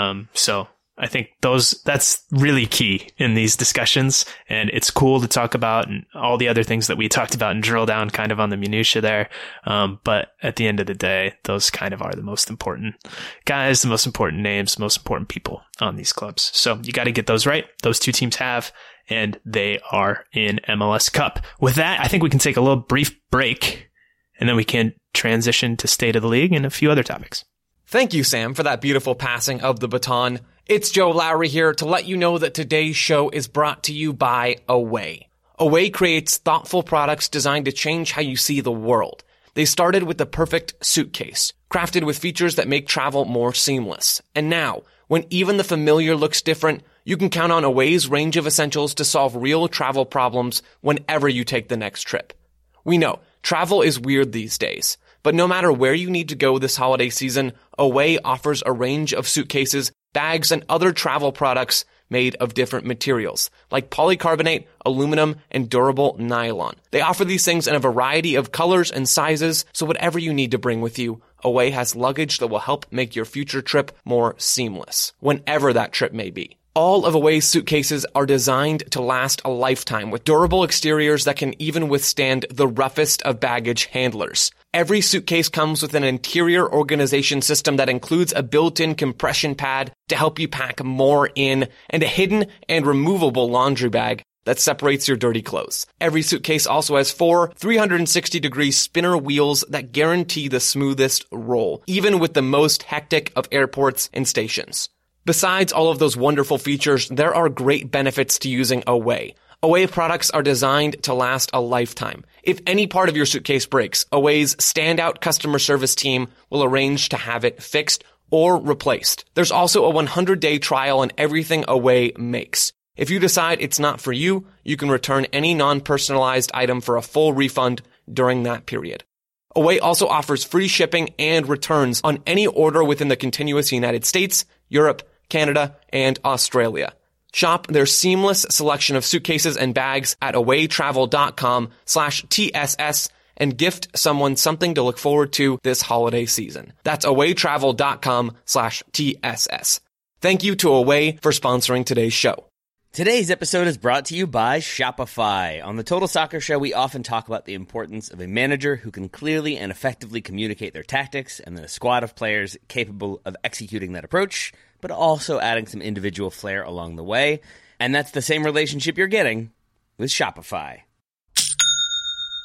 So I think that's really key in these discussions, and it's cool to talk about and all the other things that we talked about and drill down kind of on the minutia there. But at the end of the day, those kind of are the most important guys, the most important names, most important people on these clubs. So you got to get those right. Those two teams have, and they are in MLS Cup. With that, I think we can take a little brief break, and then we can transition to State of the League and a few other topics. Thank you, Sam, for that beautiful passing of the baton. It's Joe Lowry here to let you know that today's show is brought to you by Away. Away creates thoughtful products designed to change how you see the world. They started with the perfect suitcase, crafted with features that make travel more seamless. And now, when even the familiar looks different, you can count on Away's range of essentials to solve real travel problems whenever you take the next trip. We know, travel is weird these days. But no matter where you need to go this holiday season, Away offers a range of suitcases, bags, and other travel products made of different materials, like polycarbonate, aluminum, and durable nylon. They offer these things in a variety of colors and sizes, so whatever you need to bring with you, Away has luggage that will help make your future trip more seamless, whenever that trip may be. All of Away's suitcases are designed to last a lifetime with durable exteriors that can even withstand the roughest of baggage handlers. Every suitcase comes with an interior organization system that includes a built-in compression pad to help you pack more in, and a hidden and removable laundry bag that separates your dirty clothes. Every suitcase also has 4 360-degree spinner wheels that guarantee the smoothest roll, even with the most hectic of airports and stations. Besides all of those wonderful features, there are great benefits to using Away. Away products are designed to last a lifetime. If any part of your suitcase breaks, Away's standout customer service team will arrange to have it fixed or replaced. There's also a 100-day trial on everything Away makes. If you decide it's not for you, you can return any non-personalized item for a full refund during that period. Away also offers free shipping and returns on any order within the continuous United States, Europe, Canada, and Australia. Shop their seamless selection of suitcases and bags at awaytravel.com/TSS and gift someone something to look forward to this holiday season. That's awaytravel.com/TSS. Thank you to Away for sponsoring today's show. Today's episode is brought to you by Shopify. On the Total Soccer Show, we often talk about the importance of a manager who can clearly and effectively communicate their tactics and then a squad of players capable of executing that approach, but also adding some individual flair along the way. And that's the same relationship you're getting with Shopify.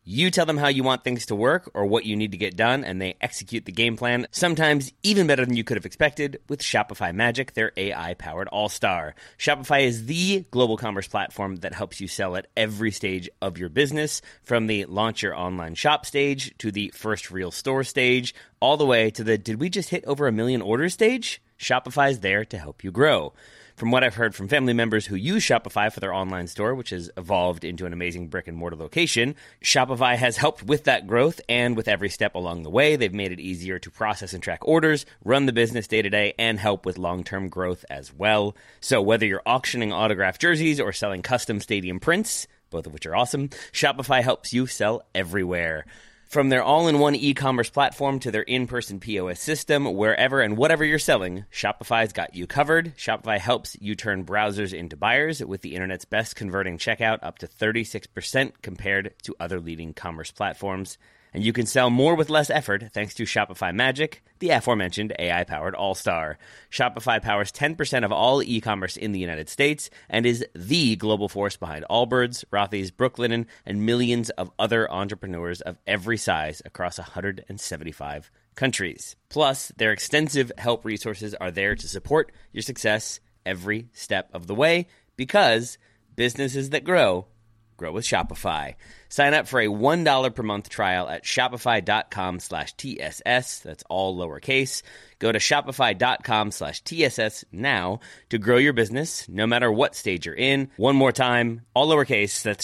You tell them how you want things to work or what you need to get done, and they execute the game plan, sometimes even better than you could have expected with Shopify Magic, their AI-powered all-star. Shopify is the global commerce platform that helps you sell at every stage of your business, from the launch your online shop stage to the first real store stage, all the way to the did we just hit over 1 million orders stage? Shopify's there to help you grow. From what I've heard from family members who use Shopify for their online store, which has evolved into an amazing brick-and-mortar location, Shopify has helped with that growth, and with every step along the way, they've made it easier to process and track orders, run the business day-to-day, and help with long-term growth as well. So whether you're auctioning autographed jerseys or selling custom stadium prints, both of which are awesome, Shopify helps you sell everywhere. From their all-in-one e-commerce platform to their in-person POS system, wherever and whatever you're selling, Shopify's got you covered. Shopify helps you turn browsers into buyers with the internet's best converting checkout, up to 36% compared to other leading commerce platforms. And you can sell more with less effort thanks to Shopify Magic, the aforementioned AI-powered all-star. Shopify powers 10% of all e-commerce in the United States and is the global force behind Allbirds, Rothy's, Brooklinen, and millions of other entrepreneurs of every size across 175 countries. Plus, their extensive help resources are there to support your success every step of the way, because businesses that grow with Shopify. Sign up for a $1 per month trial at shopify.com/TSS. That's all lowercase. Go to shopify.com/TSS now to grow your business, no matter what stage you're in. One more time, all lowercase. That's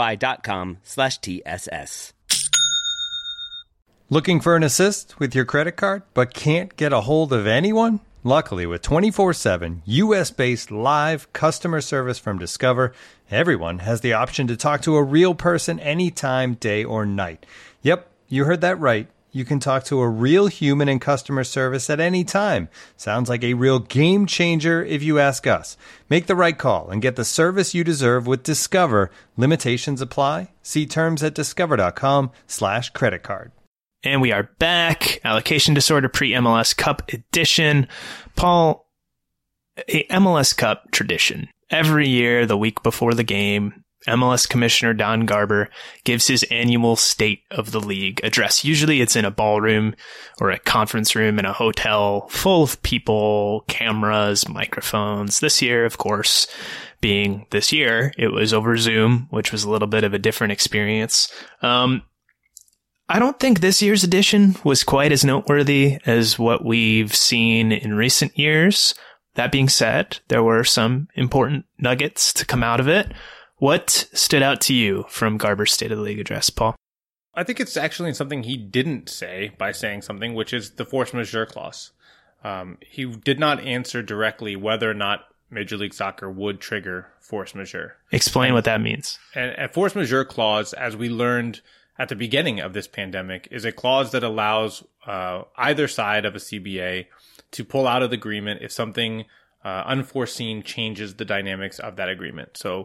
shopify.com/TSS. Looking for an assist with your credit card, but can't get a hold of anyone? Luckily, with 24/7 U.S.-based live customer service from Discover, everyone has the option to talk to a real person anytime, day or night. Yep, you heard that right. You can talk to a real human in customer service at any time. Sounds like a real game changer if you ask us. Make the right call and get the service you deserve with Discover. Limitations apply. See terms at discover.com/creditcard. And we are back. Allocation Disorder pre-MLS Cup edition. Paul, a MLS Cup tradition. Every year, the week before the game, MLS Commissioner Don Garber gives his annual State of the League address. Usually it's in a ballroom or a conference room in a hotel full of people, cameras, microphones. This year, of course, being this year, it was over Zoom, which was a little bit of a different experience. I don't think this year's edition was quite as noteworthy as what we've seen in recent years. That being said, there were some important nuggets to come out of it. What stood out to you from Garber's State of the League address, Paul? I think it's actually something he didn't say by saying something, which is the force majeure clause. He did not answer directly whether or not Major League Soccer would trigger force majeure. Explain what that means. And a force majeure clause, as we learned at the beginning of this pandemic, is a clause that allows either side of a CBA to pull out of the agreement if something unforeseen changes the dynamics of that agreement. So,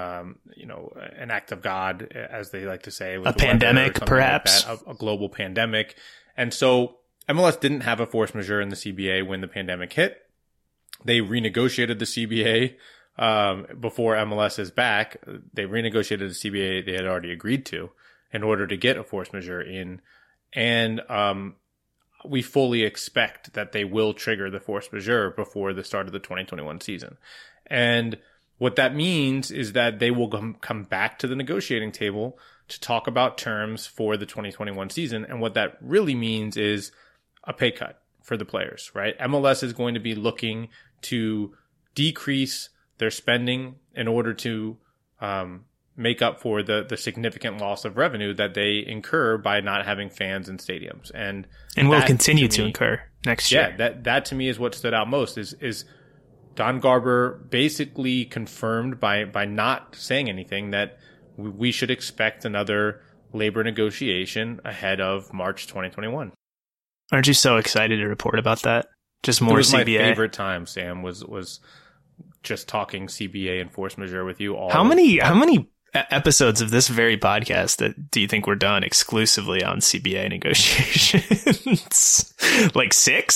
an act of God, as they like to say. With a pandemic, perhaps. Like that, a global pandemic. And so MLS didn't have a force majeure in the CBA when the pandemic hit. They renegotiated the CBA before MLS is back. They renegotiated the CBA they had already agreed to in order to get a force majeure in. And we fully expect that they will trigger the force majeure before the start of the 2021 season. And what that means is that they will come back to the negotiating table to talk about terms for the 2021 season. And what that really means is a pay cut for the players, right? MLS is going to be looking to decrease their spending in order to make up for the significant loss of revenue that they incur by not having fans in stadiums. And will continue to incur next year. Yeah, that to me is what stood out most is Don Garber basically confirmed by not saying anything that we should expect another labor negotiation ahead of March 2021. Aren't you so excited to report about that? Just more CBA. It was my favorite time, Sam, was just talking CBA and force majeure with you all. How many episodes of this very podcast that do you think were done exclusively on CBA negotiations? Like 6?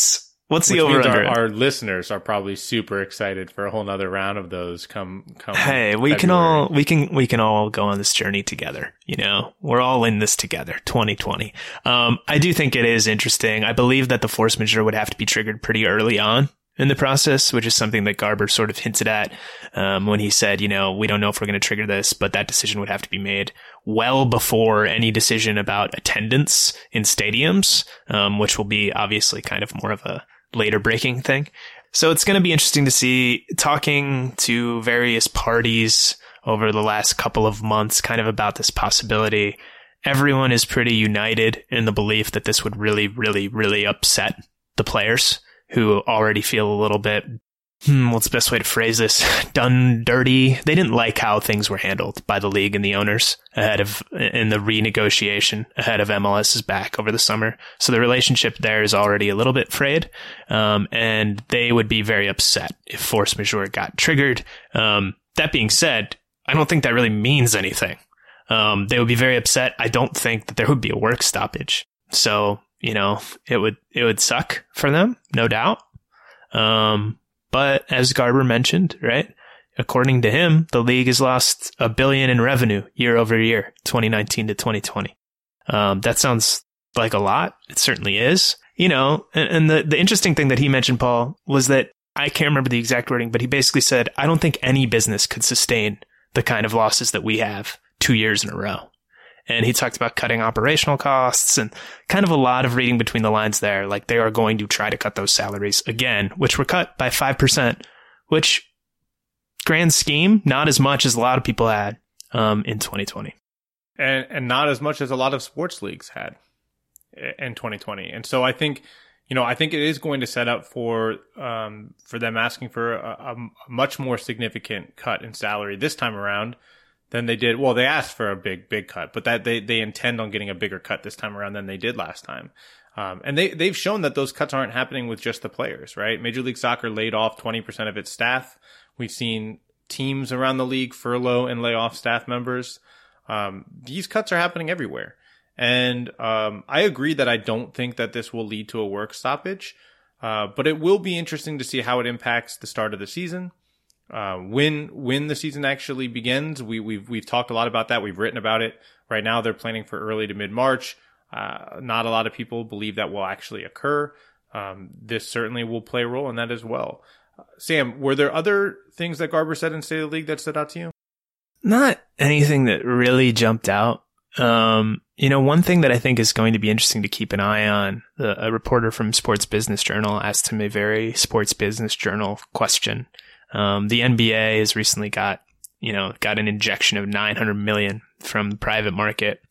What's the Which means over-under? our listeners are probably super excited for a whole nother round of those come Hey, we can all go on this journey together. You know, we're all in this together. 2020. I do think it is interesting. I believe that the force majeure would have to be triggered pretty early on in the process, which is something that Garber sort of hinted at when he said, you know, we don't know if we're going to trigger this, but that decision would have to be made well before any decision about attendance in stadiums, which will be obviously kind of more of a later breaking thing. So it's going to be interesting to see, talking to various parties over the last couple of months kind of about this possibility. Everyone is pretty united in the belief that this would really, really, really upset the players who already feel a little bit, what's the best way to phrase this? Done dirty. They didn't like how things were handled by the league and the owners in the renegotiation ahead of MLS's back over the summer. So the relationship there is already a little bit frayed. And they would be very upset if force majeure got triggered. That being said, I don't think that really means anything. They would be very upset. I don't think that there would be a work stoppage. So, you know, it would suck for them, no doubt. But as Garber mentioned, right, according to him, the league has lost $1 billion in revenue year over year, 2019 to 2020. That sounds like a lot. It certainly is. You know, and the interesting thing that he mentioned, Paul, was that I can't remember the exact wording, but he basically said, I don't think any business could sustain the kind of losses that we have 2 years in a row. And he talked about cutting operational costs and kind of a lot of reading between the lines there. Like they are going to try to cut those salaries again, which were cut by 5%, which grand scheme, not as much as a lot of people had in 2020. And not as much as a lot of sports leagues had in 2020. And so I think it is going to set up for them asking for a much more significant cut in salary this time around than they did. Well, they asked for a big cut, but that they intend on getting a bigger cut this time around than they did last time. And they've shown that those cuts aren't happening with just the players, right? Major League Soccer laid off 20% of its staff. We've seen teams around the league furlough and lay off staff members. These cuts are happening everywhere. And I agree that I don't think that this will lead to a work stoppage, but it will be interesting to see how it impacts the start of the season. When the season actually begins, we've talked a lot about that. We've written about it. Right now, they're planning for early to mid-March. Not a lot of people believe that will actually occur. This certainly will play a role in that as well. Sam, were there other things that Garber said in State of the League that stood out to you? Not anything that really jumped out. You know, one thing that I think is going to be interesting to keep an eye on, a reporter from Sports Business Journal asked him a very Sports Business Journal question. The NBA has recently got an injection of $900 million from the private market,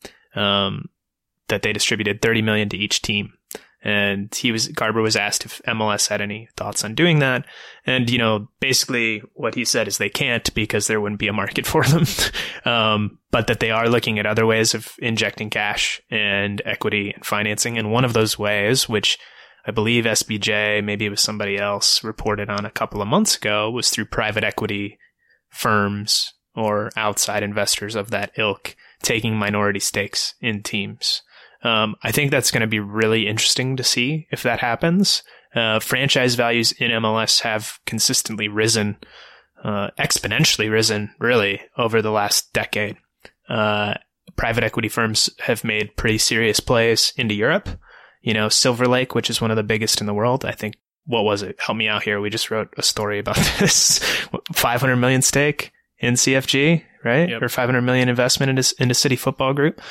that they distributed $30 million to each team. And Garber was asked if MLS had any thoughts on doing that. And, you know, basically what he said is they can't because there wouldn't be a market for them. But that they are looking at other ways of injecting cash and equity and financing. And one of those ways, which I believe SBJ, maybe it was somebody else, reported on a couple of months ago, was through private equity firms or outside investors of that ilk taking minority stakes in teams. I think that's going to be really interesting to see if that happens. Franchise values in MLS have consistently risen, exponentially risen, really, over the last decade. Private equity firms have made pretty serious plays into Europe. You know, Silver Lake, which is one of the biggest in the world. I think, what was it? Help me out here. We just wrote a story about this. 500 million stake in CFG, right? Yep. Or 500 million investment into City Football Group.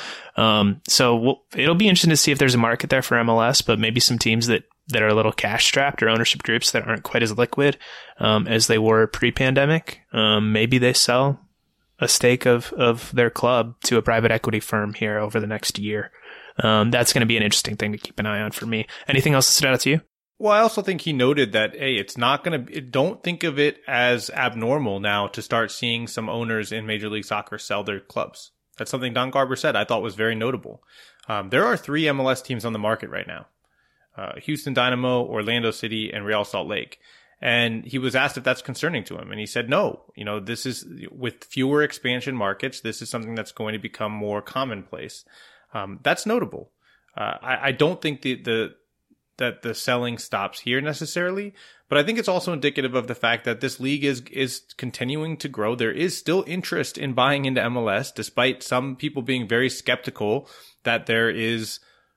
So it'll be interesting to see if there's a market there for MLS, but maybe some teams that are a little cash strapped or ownership groups that aren't quite as liquid, as they were pre-pandemic. Maybe they sell a stake of their club to a private equity firm here over the next year. That's going to be an interesting thing to keep an eye on for me. Anything else that stood out to you? Well, I also think he noted that, hey, it's not going to, don't think of it as abnormal now to start seeing some owners in Major League Soccer sell their clubs. That's something Don Garber said I thought was very notable. There are 3 MLS teams on the market right now. Houston Dynamo, Orlando City, and Real Salt Lake. And he was asked if that's concerning to him. And he said, no, you know, this is, with fewer expansion markets, this is something that's going to become more commonplace. That's notable. I don't think the that the selling stops here necessarily, but I think it's also indicative of the fact that this league is continuing to grow. There is still interest in buying into MLS, despite some people being very skeptical that there is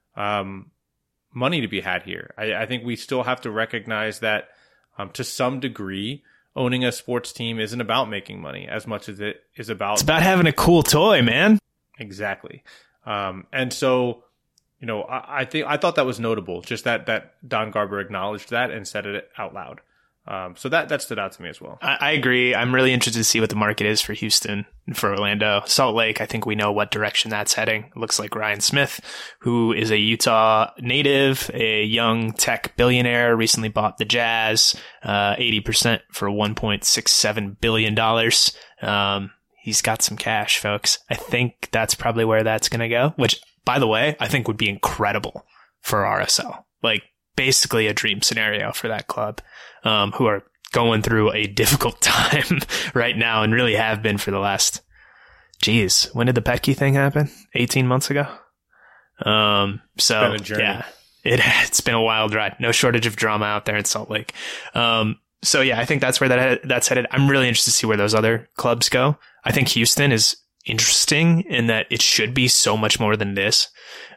money to be had here. I think we still have to recognize that to some degree, owning a sports team isn't about making money as much as it is about... It's about having a cool toy, man. Exactly. And so, you know, I thought that was notable, just that Don Garber acknowledged that and said it out loud. So that stood out to me as well. I agree. I'm really interested to see what the market is for Houston and for Orlando. Salt Lake, I think we know what direction that's heading. It looks like Ryan Smith, who is a Utah native, a young tech billionaire, recently bought the Jazz, 80% for $1.67 billion. He's got some cash, folks. I think that's probably where that's going to go, which, by the way, I think would be incredible for RSL. Like, basically a dream scenario for that club, who are going through a difficult time right now and really have been for the last, when did the Petke thing happen? 18 months ago? So, yeah, it's been a wild ride. No shortage of drama out there in Salt Lake. So, yeah, I think that's where that's headed. I'm really interested to see where those other clubs go. I think Houston is interesting in that it should be so much more than this.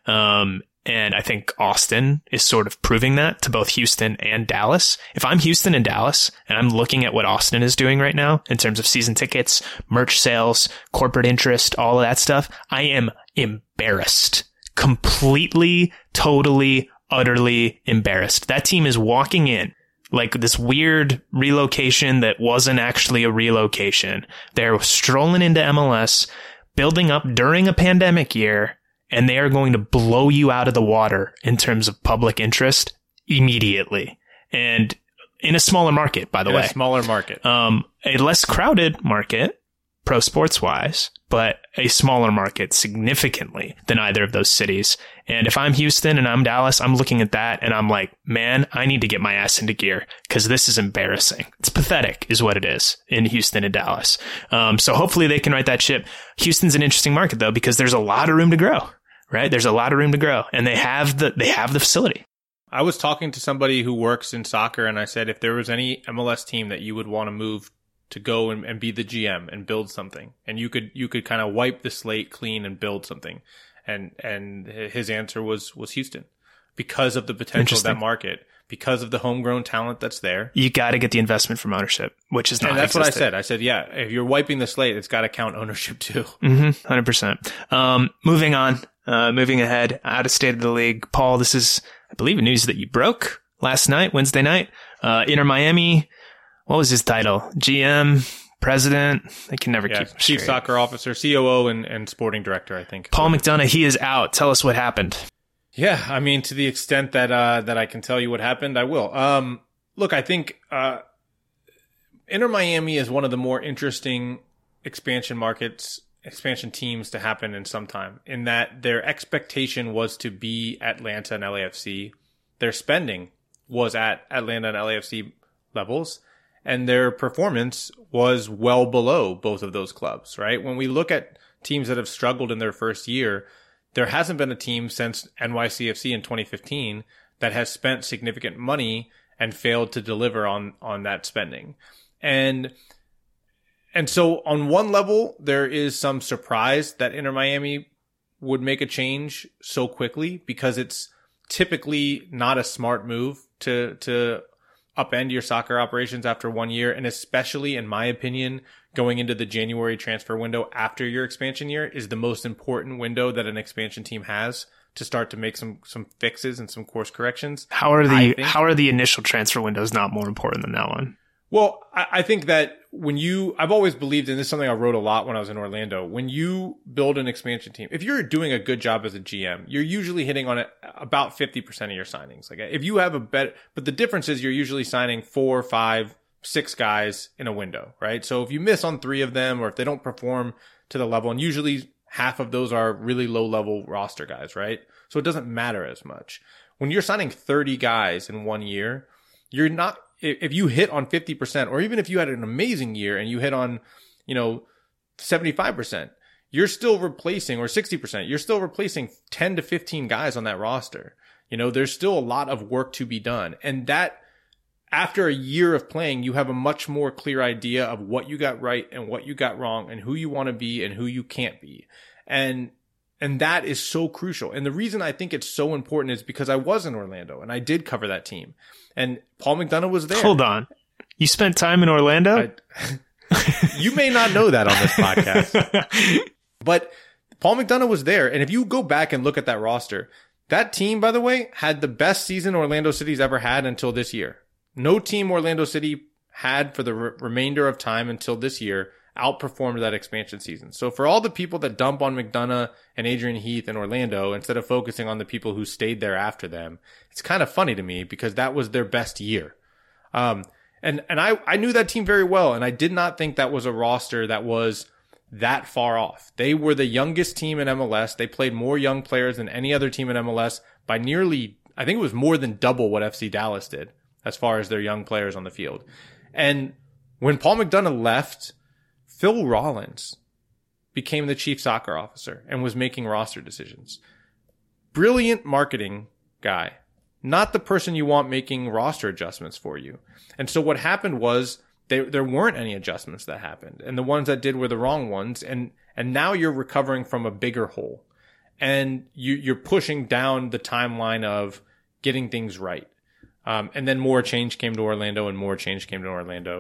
And I think Austin is sort of proving that to both Houston and Dallas. If I'm Houston and Dallas and I'm looking at what Austin is doing right now in terms of season tickets, merch sales, corporate interest, all of that stuff, I am embarrassed. Completely, totally, utterly embarrassed. That team is walking in like this weird relocation that wasn't actually a relocation. They're strolling into MLS, building up during a pandemic year, and they are going to blow you out of the water in terms of public interest immediately. And in a smaller market, by the way. A smaller market. A less crowded market, pro sports wise, but a smaller market significantly than either of those cities. And if I'm Houston and I'm Dallas, I'm looking at that and I'm like, man, I need to get my ass into gear because this is embarrassing. It's pathetic is what it is in Houston and Dallas. So hopefully they can right that ship. Houston's an interesting market though, because there's a lot of room to grow. Right? There's a lot of room to grow, and they have the facility. I was talking to somebody who works in soccer, and I said, if there was any MLS team that you would want to move to go and be the GM and build something, and you could kind of wipe the slate clean and build something, and his answer was Houston, because of the potential of that market, because of the homegrown talent that's there. You got to get the investment from ownership, which is not. And that's what I said. I said, yeah, if you're wiping the slate, it's got to count ownership too. 100%. Moving on. Moving ahead, out of State of the League. Paul, this is, I believe, news that you broke last night, Wednesday night. Inter Miami, what was his title? GM, president? I can never keep him Chief straight. Soccer Officer, COO, and sporting director, I think. Paul McDonough, he is out. Tell us what happened. Yeah, I mean, to the extent that I can tell you what happened, I will. Look, I think Inter Miami is one of the more interesting expansion teams to happen in some time, in that their expectation was to be Atlanta and LAFC. Their spending was at Atlanta and LAFC levels, and their performance was well below both of those clubs, right? When we look at teams that have struggled in their first year, there hasn't been a team since NYCFC in 2015 that has spent significant money and failed to deliver on that spending. And so on one level, there is some surprise that Inter Miami would make a change so quickly, because it's typically not a smart move to upend your soccer operations after 1 year. And especially, in my opinion, going into the January transfer window after your expansion year is the most important window that an expansion team has to start to make some fixes and some course corrections. How are the initial transfer windows not more important than that one? Well, I think that I've always believed, and this is something I wrote a lot when I was in Orlando, when you build an expansion team, if you're doing a good job as a GM, you're usually hitting on about 50% of your signings. Like, if you have but the difference is you're usually signing 4, 5, 6 guys in a window, right? So if you miss on 3 of them, or if they don't perform to the level, and usually half of those are really low level roster guys, right? So it doesn't matter as much. When you're signing 30 guys in 1 year, you're not, if you hit on 50%, or even if you had an amazing year and you hit on, 75%, you're still replacing, or 60%, you're still replacing 10 to 15 guys on that roster. There's still a lot of work to be done. And that, after a year of playing, you have a much more clear idea of what you got right and what you got wrong and who you want to be and who you can't be. And that is so crucial. And the reason I think it's so important is because I was in Orlando and I did cover that team. And Paul McDonough was there. Hold on. You spent time in Orlando? You may not know that on this podcast. But Paul McDonough was there. And if you go back and look at that roster, that team, by the way, had the best season Orlando City's ever had until this year. No team Orlando City had for the remainder of time until this year outperformed that expansion season. So for all the people that dump on McDonough and Adrian Heath in Orlando, instead of focusing on the people who stayed there after them, it's kind of funny to me because that was their best year. And I knew that team very well, and I did not think that was a roster that was that far off. They were the youngest team in MLS. They played more young players than any other team in MLS by nearly, I think it was more than double what FC Dallas did as far as their young players on the field. And when Paul McDonough left, Phil Rollins became the chief soccer officer and was making roster decisions. Brilliant marketing guy, not the person you want making roster adjustments for you. And so what happened was there weren't any adjustments that happened, and the ones that did were the wrong ones. And now you're recovering from a bigger hole, and you're pushing down the timeline of getting things right. And then more change came to Orlando and more change came to Orlando.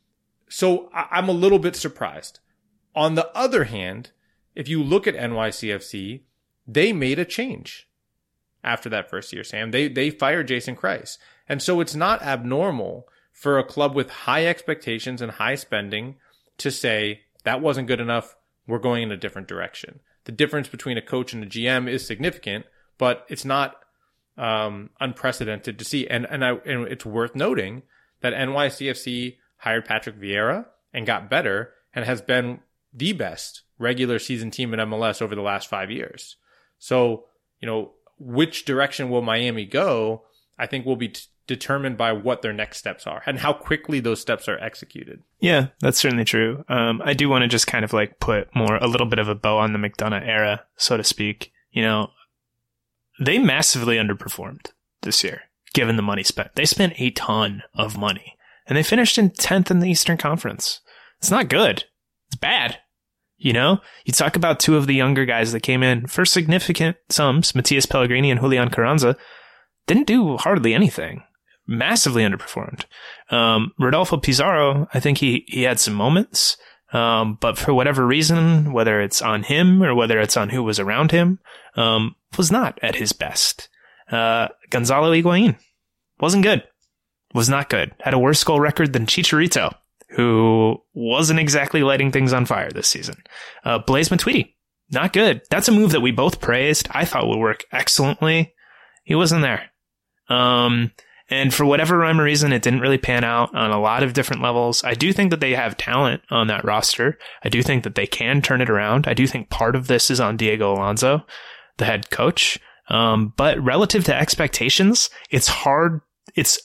So I'm a little bit surprised. On the other hand, if you look at NYCFC, they made a change after that first year, Sam. They fired Jason Kreis. And so it's not abnormal for a club with high expectations and high spending to say, that wasn't good enough, we're going in a different direction. The difference between a coach and a GM is significant, but it's not unprecedented to see. And it's worth noting that NYCFC hired Patrick Vieira and got better and has been the best regular season team in MLS over the last 5 years. So, which direction will Miami go, I think will be determined by what their next steps are and how quickly those steps are executed. Yeah, that's certainly true. I do want to just kind of put a little bit of a bow on the McDonough era, so to speak. They massively underperformed this year, given the money spent. They spent a ton of money, and they finished in 10th in the Eastern Conference. It's not good. It's bad. You talk about two of the younger guys that came in for significant sums, Matias Pellegrini and Julian Carranza, didn't do hardly anything. Massively underperformed. Rodolfo Pizarro, I think he had some moments, but for whatever reason, whether it's on him or whether it's on who was around him, was not at his best. Gonzalo Higuain wasn't good. Was not good. Had a worse goal record than Chicharito, who wasn't exactly lighting things on fire this season. Blaise Matuidi, not good. That's a move that we both praised. I thought would work excellently. He wasn't there. And for whatever rhyme or reason, it didn't really pan out on a lot of different levels. I do think that they have talent on that roster. I do think that they can turn it around. I do think part of this is on Diego Alonso, the head coach. But relative to expectations, it's hard. It's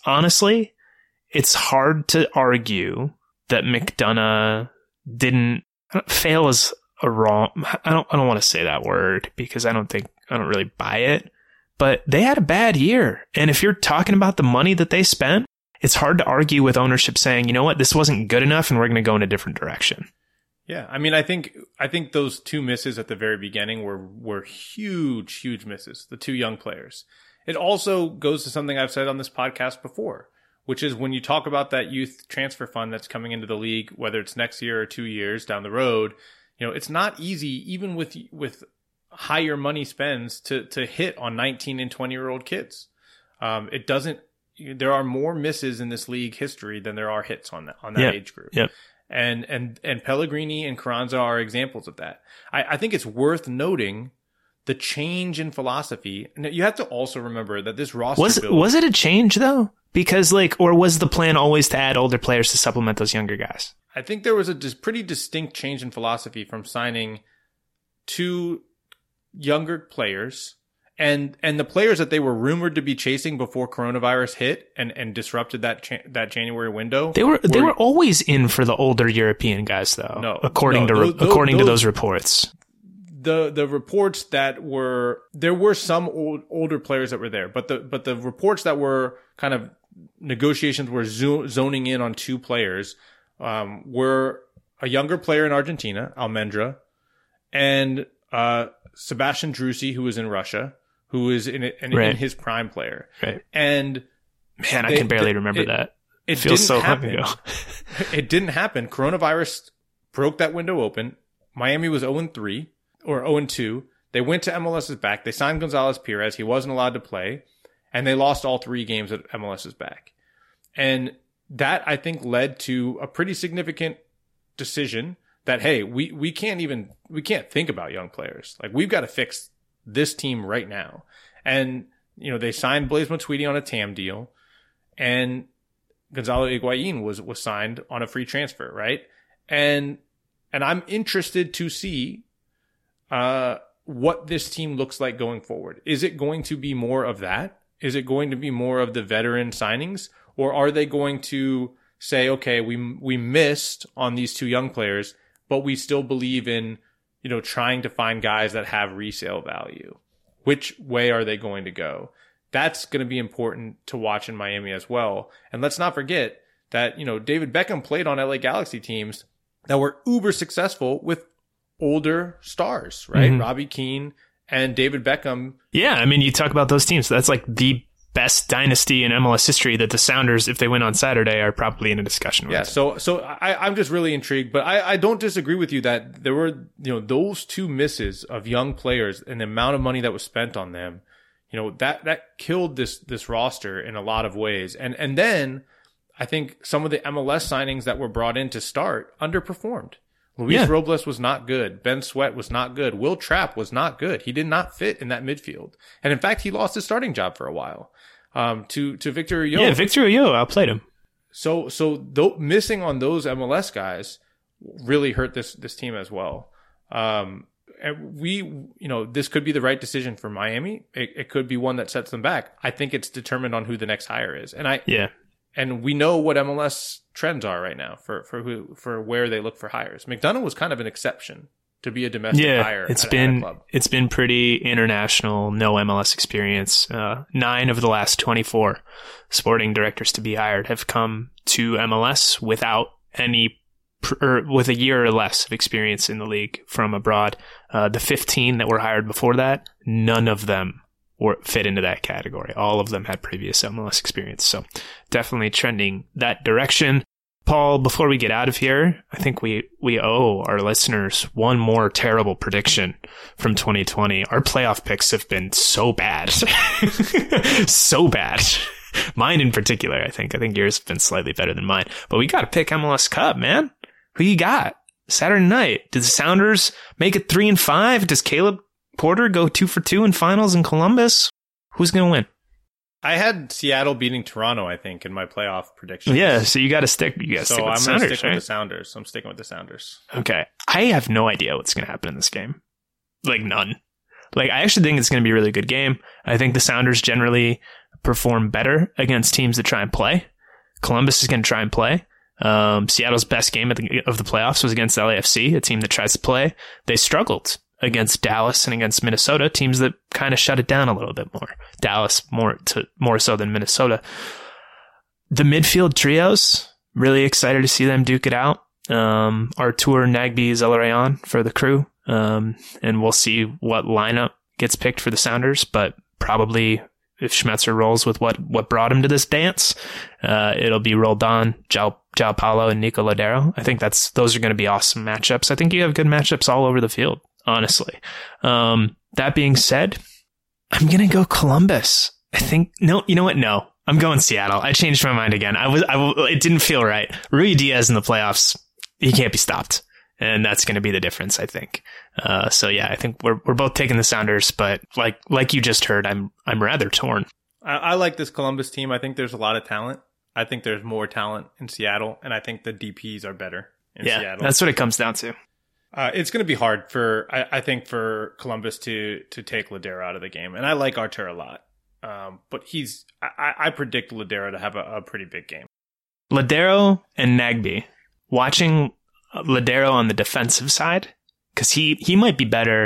hard to argue that McDonough didn't fail as a wrong. I don't want to say that word because I don't really buy it. But they had a bad year. And if you're talking about the money that they spent, it's hard to argue with ownership saying, you know what, this wasn't good enough and we're going to go in a different direction. Yeah. I mean, I think those two misses at the very beginning were huge misses, the two young players. It also goes to something I've said on this podcast before, which is when you talk about that youth transfer fund that's coming into the league, whether it's next year or 2 years down the road, it's not easy, even with higher money spends to hit on 19 and 20-year-old kids. There are more misses in this league history than there are hits on that age group. Yep. And Pellegrini and Carranza are examples of that. I think it's worth noting the change in philosophy. And you have to also remember that this roster was it a change though? Because or was the plan always to add older players to supplement those younger guys? I think there was a pretty distinct change in philosophy from signing two younger players and the players that they were rumored to be chasing before coronavirus hit and disrupted that January window. They were always in for the older European guys though. According to those reports. the reports there were some older players that were there, but the reports that were kind of negotiations were zoning in on 2 players were a younger player in Argentina, Almendra, and Sebastian Drusi, who was in Russia, who is in his prime player. Right. And man, I can barely remember that. It feels so long happen. ago. It didn't happen. Coronavirus broke that window open. Miami was 0-3 or 0-2. They went to MLS's back. They signed Gonzalez Perez. He wasn't allowed to play. And they lost all 3 games at MLS's back. And that, I think, led to a pretty significant decision that, hey, we can't think about young players. Like, we've got to fix this team right now. And, they signed Blaise Matuidi on a TAM deal. And Gonzalo Higuain was signed on a free transfer, right? And I'm interested to see what this team looks like going forward. Is it going to be more of that? Is it going to be more of the veteran signings? Or are they going to say, okay, we missed on these 2 young players, but we still believe in, trying to find guys that have resale value? Which way are they going to go? That's going to be important to watch in Miami as well. And let's not forget that, David Beckham played on LA Galaxy teams that were uber successful with older stars, right? Mm-hmm. Robbie Keane and David Beckham. Yeah, I mean, you talk about those teams. That's like the best dynasty in MLS history that the Sounders, if they win on Saturday, are probably in a discussion with. Yeah, so I'm just really intrigued, but I don't disagree with you that there were, those 2 misses of young players and the amount of money that was spent on them, that killed this roster in a lot of ways. And then I think some of the MLS signings that were brought in to start underperformed. Luis Robles was not good. Ben Sweat was not good. Will Trapp was not good. He did not fit in that midfield. And in fact, he lost his starting job for a while to Victor Ulloa. Yeah, Victor Ulloa outplayed him. So missing on those MLS guys really hurt this team as well. And this could be the right decision for Miami. It could be one that sets them back. I think it's determined on who the next hire is. And we know what MLS trends are right now for where they look for hires. McDonough was kind of an exception to be a domestic hire. It's been pretty international, no MLS experience. 9 of the last 24 sporting directors to be hired have come to MLS without with a year or less of experience in the league from abroad. The 15 that were hired before that, none of them fit into that category. All of them had previous MLS experience. So definitely trending that direction. Paul, before we get out of here, I think we owe our listeners one more terrible prediction from 2020. Our playoff picks have been so bad. So bad. Mine in particular, I think. I think yours have been slightly better than mine. But we got to pick MLS Cup, man. Who you got? Saturday night. Did the Sounders make it 3-5? Does Caleb Porter go 2 for 2 in finals in Columbus? Who's going to win? I had Seattle beating Toronto, I think, in my playoff predictions. Yeah, so you got to stick. With the Sounders. So I'm going to stick with the Sounders. I'm sticking with the Sounders. Okay, I have no idea what's going to happen in this game. Like none. Like I actually think it's going to be a really good game. I think the Sounders generally perform better against teams that try and play. Columbus is going to try and play. Seattle's best game of the playoffs was against LAFC, a team that tries to play. They struggled against Dallas and against Minnesota, teams that kind of shut it down a little bit more. Dallas more so than Minnesota. The midfield trios, really excited to see them duke it out. Artur, Nagbe, Zelarayan for the Crew. And we'll see what lineup gets picked for the Sounders, but probably if Schmetzer rolls with what brought him to this dance, it'll be Roldan, João Paulo, and Nico Lodeiro. I think those are going to be awesome matchups. I think you have good matchups all over the field, honestly. That being said, I'm going to go Columbus. I think, no, you know what? No, I'm going Seattle. I changed my mind again. It didn't feel right. Rui Diaz in the playoffs, he can't be stopped. And that's going to be the difference, I think. So yeah, I think we're both taking the Sounders, but like you just heard, I'm rather torn. I like this Columbus team. I think there's a lot of talent. I think there's more talent in Seattle, and I think the DPs are better in Seattle. That's what it comes down to. It's going to be hard I think for Columbus to take Lodeiro out of the game, and I like Artur a lot. But I predict Lodeiro to have a pretty big game. Lodeiro and Nagbe, watching Lodeiro on the defensive side, because he might be better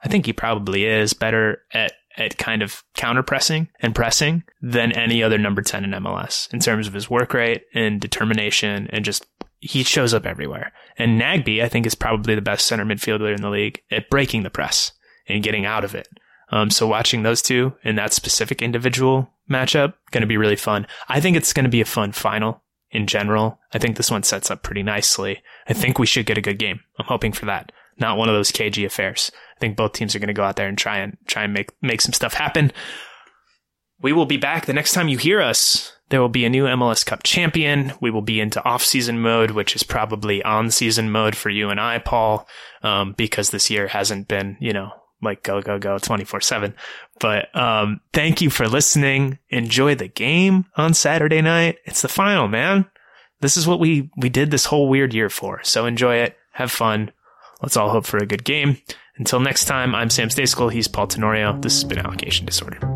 I think he probably is better at kind of counter pressing and pressing than any other number 10 in MLS in terms of his work rate and determination, and just he shows up everywhere. And Nagbe, I think, is probably the best center midfielder in the league at breaking the press and getting out of it. So watching those two in that specific individual matchup, going to be really fun. I think it's going to be a fun final in general. I think this one sets up pretty nicely. I think we should get a good game. I'm hoping for that. Not one of those cagey affairs. I think both teams are going to go out there and try and make some stuff happen. We will be back the next time you hear us. There will be a new MLS Cup champion. We will be into off-season mode, which is probably on-season mode for you and I, Paul, because this year hasn't been, like go 24/7. But thank you for listening. Enjoy the game on Saturday night. It's the final, man. This is what we did this whole weird year for. So enjoy it. Have fun. Let's all hope for a good game. Until next time, I'm Sam Stejskal. He's Paul Tenorio. This has been Allocation Disorder.